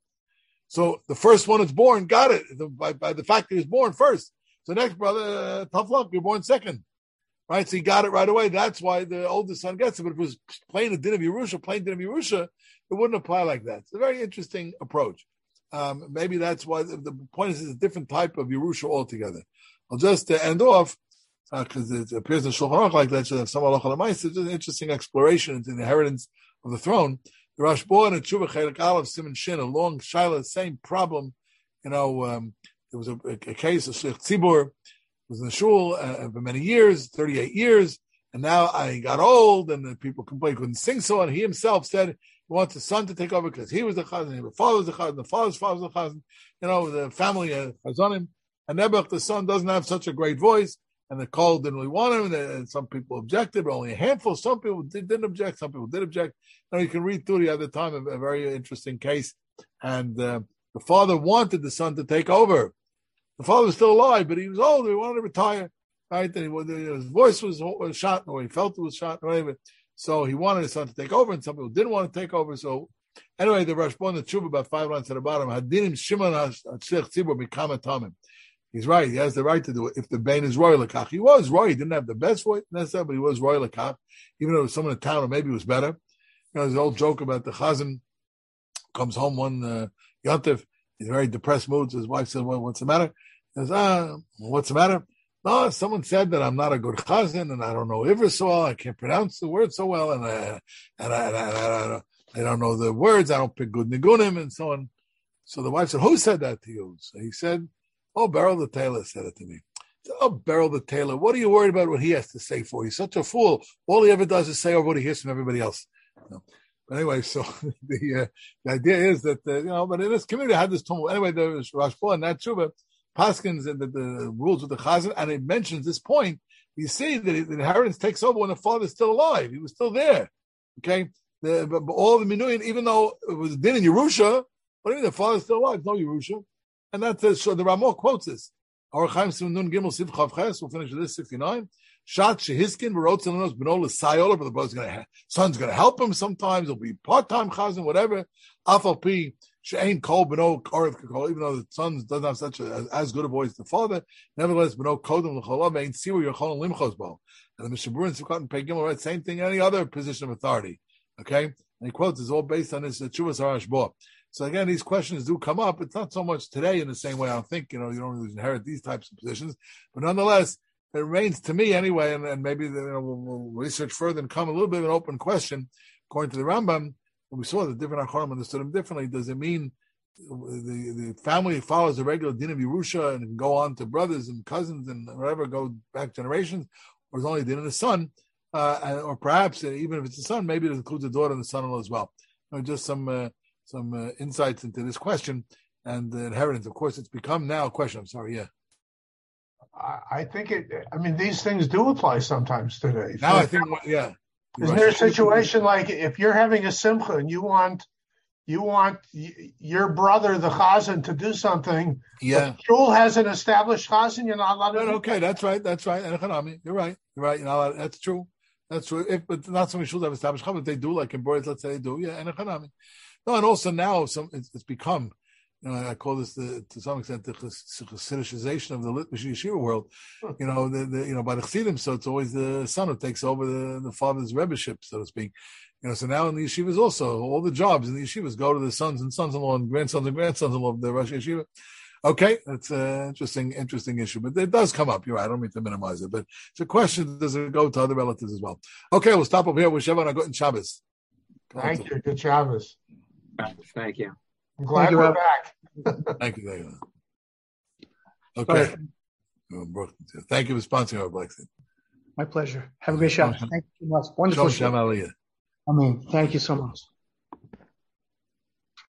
So the first one that's born got it by, by the fact that he was born first. So next brother, uh, tough luck, you're born second. Right? So he got it right away. That's why the oldest son gets it. But if it was plain a din of Yerusha, plain din of Yerusha, it wouldn't apply like that. It's a very interesting approach. Um, maybe that's why the, the point is it's a different type of Yerusha altogether. I'll just uh, end off, because uh, it appears in Shulchan Aruch like that, so some halacha l'maaseh, it's an interesting exploration into the inheritance of the throne. The Rashba and Tshuva Chelik Aleph Siman Shin, a long shaila, same problem. You know, um, there was a, a, a case of Shlich Tzibur, was in the shul uh, for many years, thirty-eight years, and now I got old, and the people complained couldn't sing so, and he himself said he wants his son to take over because he was the chazan, the father was the chazan, the father's father was the chazan, you know, the family uh, chazanim, and Nebuch, the son, doesn't have such a great voice, and the Kol didn't really want him, and, and some people objected, but only a handful, some people did, didn't object, some people did object. Now you can read through the other time, a, a very interesting case, and uh, the father wanted the son to take over. The father was still alive, but he was old. He wanted to retire, right? And he, his voice was, was shot, or he felt it was shot, or whatever. So he wanted his son to take over, and some people didn't want to take over. So anyway, the Rashba, the Tshuva, about five lines at the bottom, Hadinim Shimon HaShlich Tzibur B'Kama Tamim. He's right. He has the right to do it. If the Bain is royal Lakach, he was royal. He didn't have the best voice necessarily, but he was royal Lakach. Even though it was someone in town, or maybe it was better. You know, there's an old joke about the Chazan comes home one uh, Yontif. He's in a very depressed mood. So his wife says, well, what's the matter? He says, ah, what's the matter? No, someone said that I'm not a good chazan and I don't know Ivr so well. I can't pronounce the word so well. And I, and I, and I, and I, I don't know the words. I don't pick good nigunim and so on. So the wife said, who said that to you? So he said, oh, Beryl the tailor said it to me. Said, oh, Beryl the tailor, what are you worried about what he has to say for? He's such a fool. All he ever does is say over what he hears from everybody else. You know? But anyway, so the uh, the idea is that, uh, you know, but in this community, I had this tumult. Anyway, there was Rashba and that Tshuva, Paskins and the, the rules with the Chazan, and it mentions this point. You see that the inheritance takes over when the father's still alive. He was still there. Okay? The, but, but all the Minuyin, even though it was din in Yerusha, what do you mean the father's still alive? No Yerusha. And that's uh, so the Ramah quotes this. Our Chaim Simon Gimel Siv Chav Ches, we'll finish with this sixty-nine. Shat Shehiskin wrote to us, Benola Sayola, but the brother's gonna ha- son's gonna help him sometimes, he'll be part-time chazan, whatever. Afal P She'ain Kol Beno Korev Kol, even though the son doesn't have such a, as, as good a voice as the father, nevertheless Beno Kodem L'Cholav Ein Siru Yochon Limchos Bo. And the Mishabur and Sukkot and Pei Gimel write same thing any other position of authority. Okay? And he quotes it's all based on his uh, Chuvas Harashbo. So again, these questions do come up. It's not so much today in the same way. I don't think, you know, you don't really inherit these types of positions, but nonetheless, it remains to me anyway, and, and maybe you know, we'll, we'll research further and come a little bit of an open question. According to the Rambam, when we saw that different Acharonim understood him differently, does it mean the, the family follows the regular din of Yerusha and can go on to brothers and cousins and whatever, go back generations, or is only din of the son? Uh, and, or perhaps, uh, even if it's a son, maybe it includes the daughter and the son-in-law as well. You know, just some... Uh, some uh, insights into this question and the inheritance. Of course, it's become now a question. I'm sorry, yeah. I think it, I mean, these things do apply sometimes today. Now I think, yeah. Isn't there a situation like if you're having a simcha and you want you want your brother, the chazan, to do something, yeah. but Shul has an established chazan, you're not allowed to no, do Okay, that's right, that's right. You're right, you're right. You're not allowed, that's true. That's true. If, but not so many shuls have established chazan, but they do, like in boys, let's say they do, yeah, and No, and also now some it's, it's become, you know, I call this the to some extent the Chassidishization of the Litvish Yeshiva world. You know, the, the you know by the Chassidim, so it's always the son who takes over the, the father's rebbeiship, so to speak. You know, so now in the yeshivas also, all the jobs in the yeshivas go to the sons and sons-in-law and grandsons and grandsons-in-law of the Rosh Yeshiva. Okay, that's an interesting, interesting issue, but it does come up. You're right. I don't mean to minimize it, but it's a question: does it go to other relatives as well? Okay, we'll stop over here with Sheva and Agut and Shabbos. Thank you. Good Shabbos. Thank you. I'm glad you, we're Rob. back. Thank you. Thank you. Okay. Thank you for sponsoring our Blackstein. My pleasure. Have a great Shabbos. Thank you so much. Wonderful show. Shalom. I mean, thank you so much.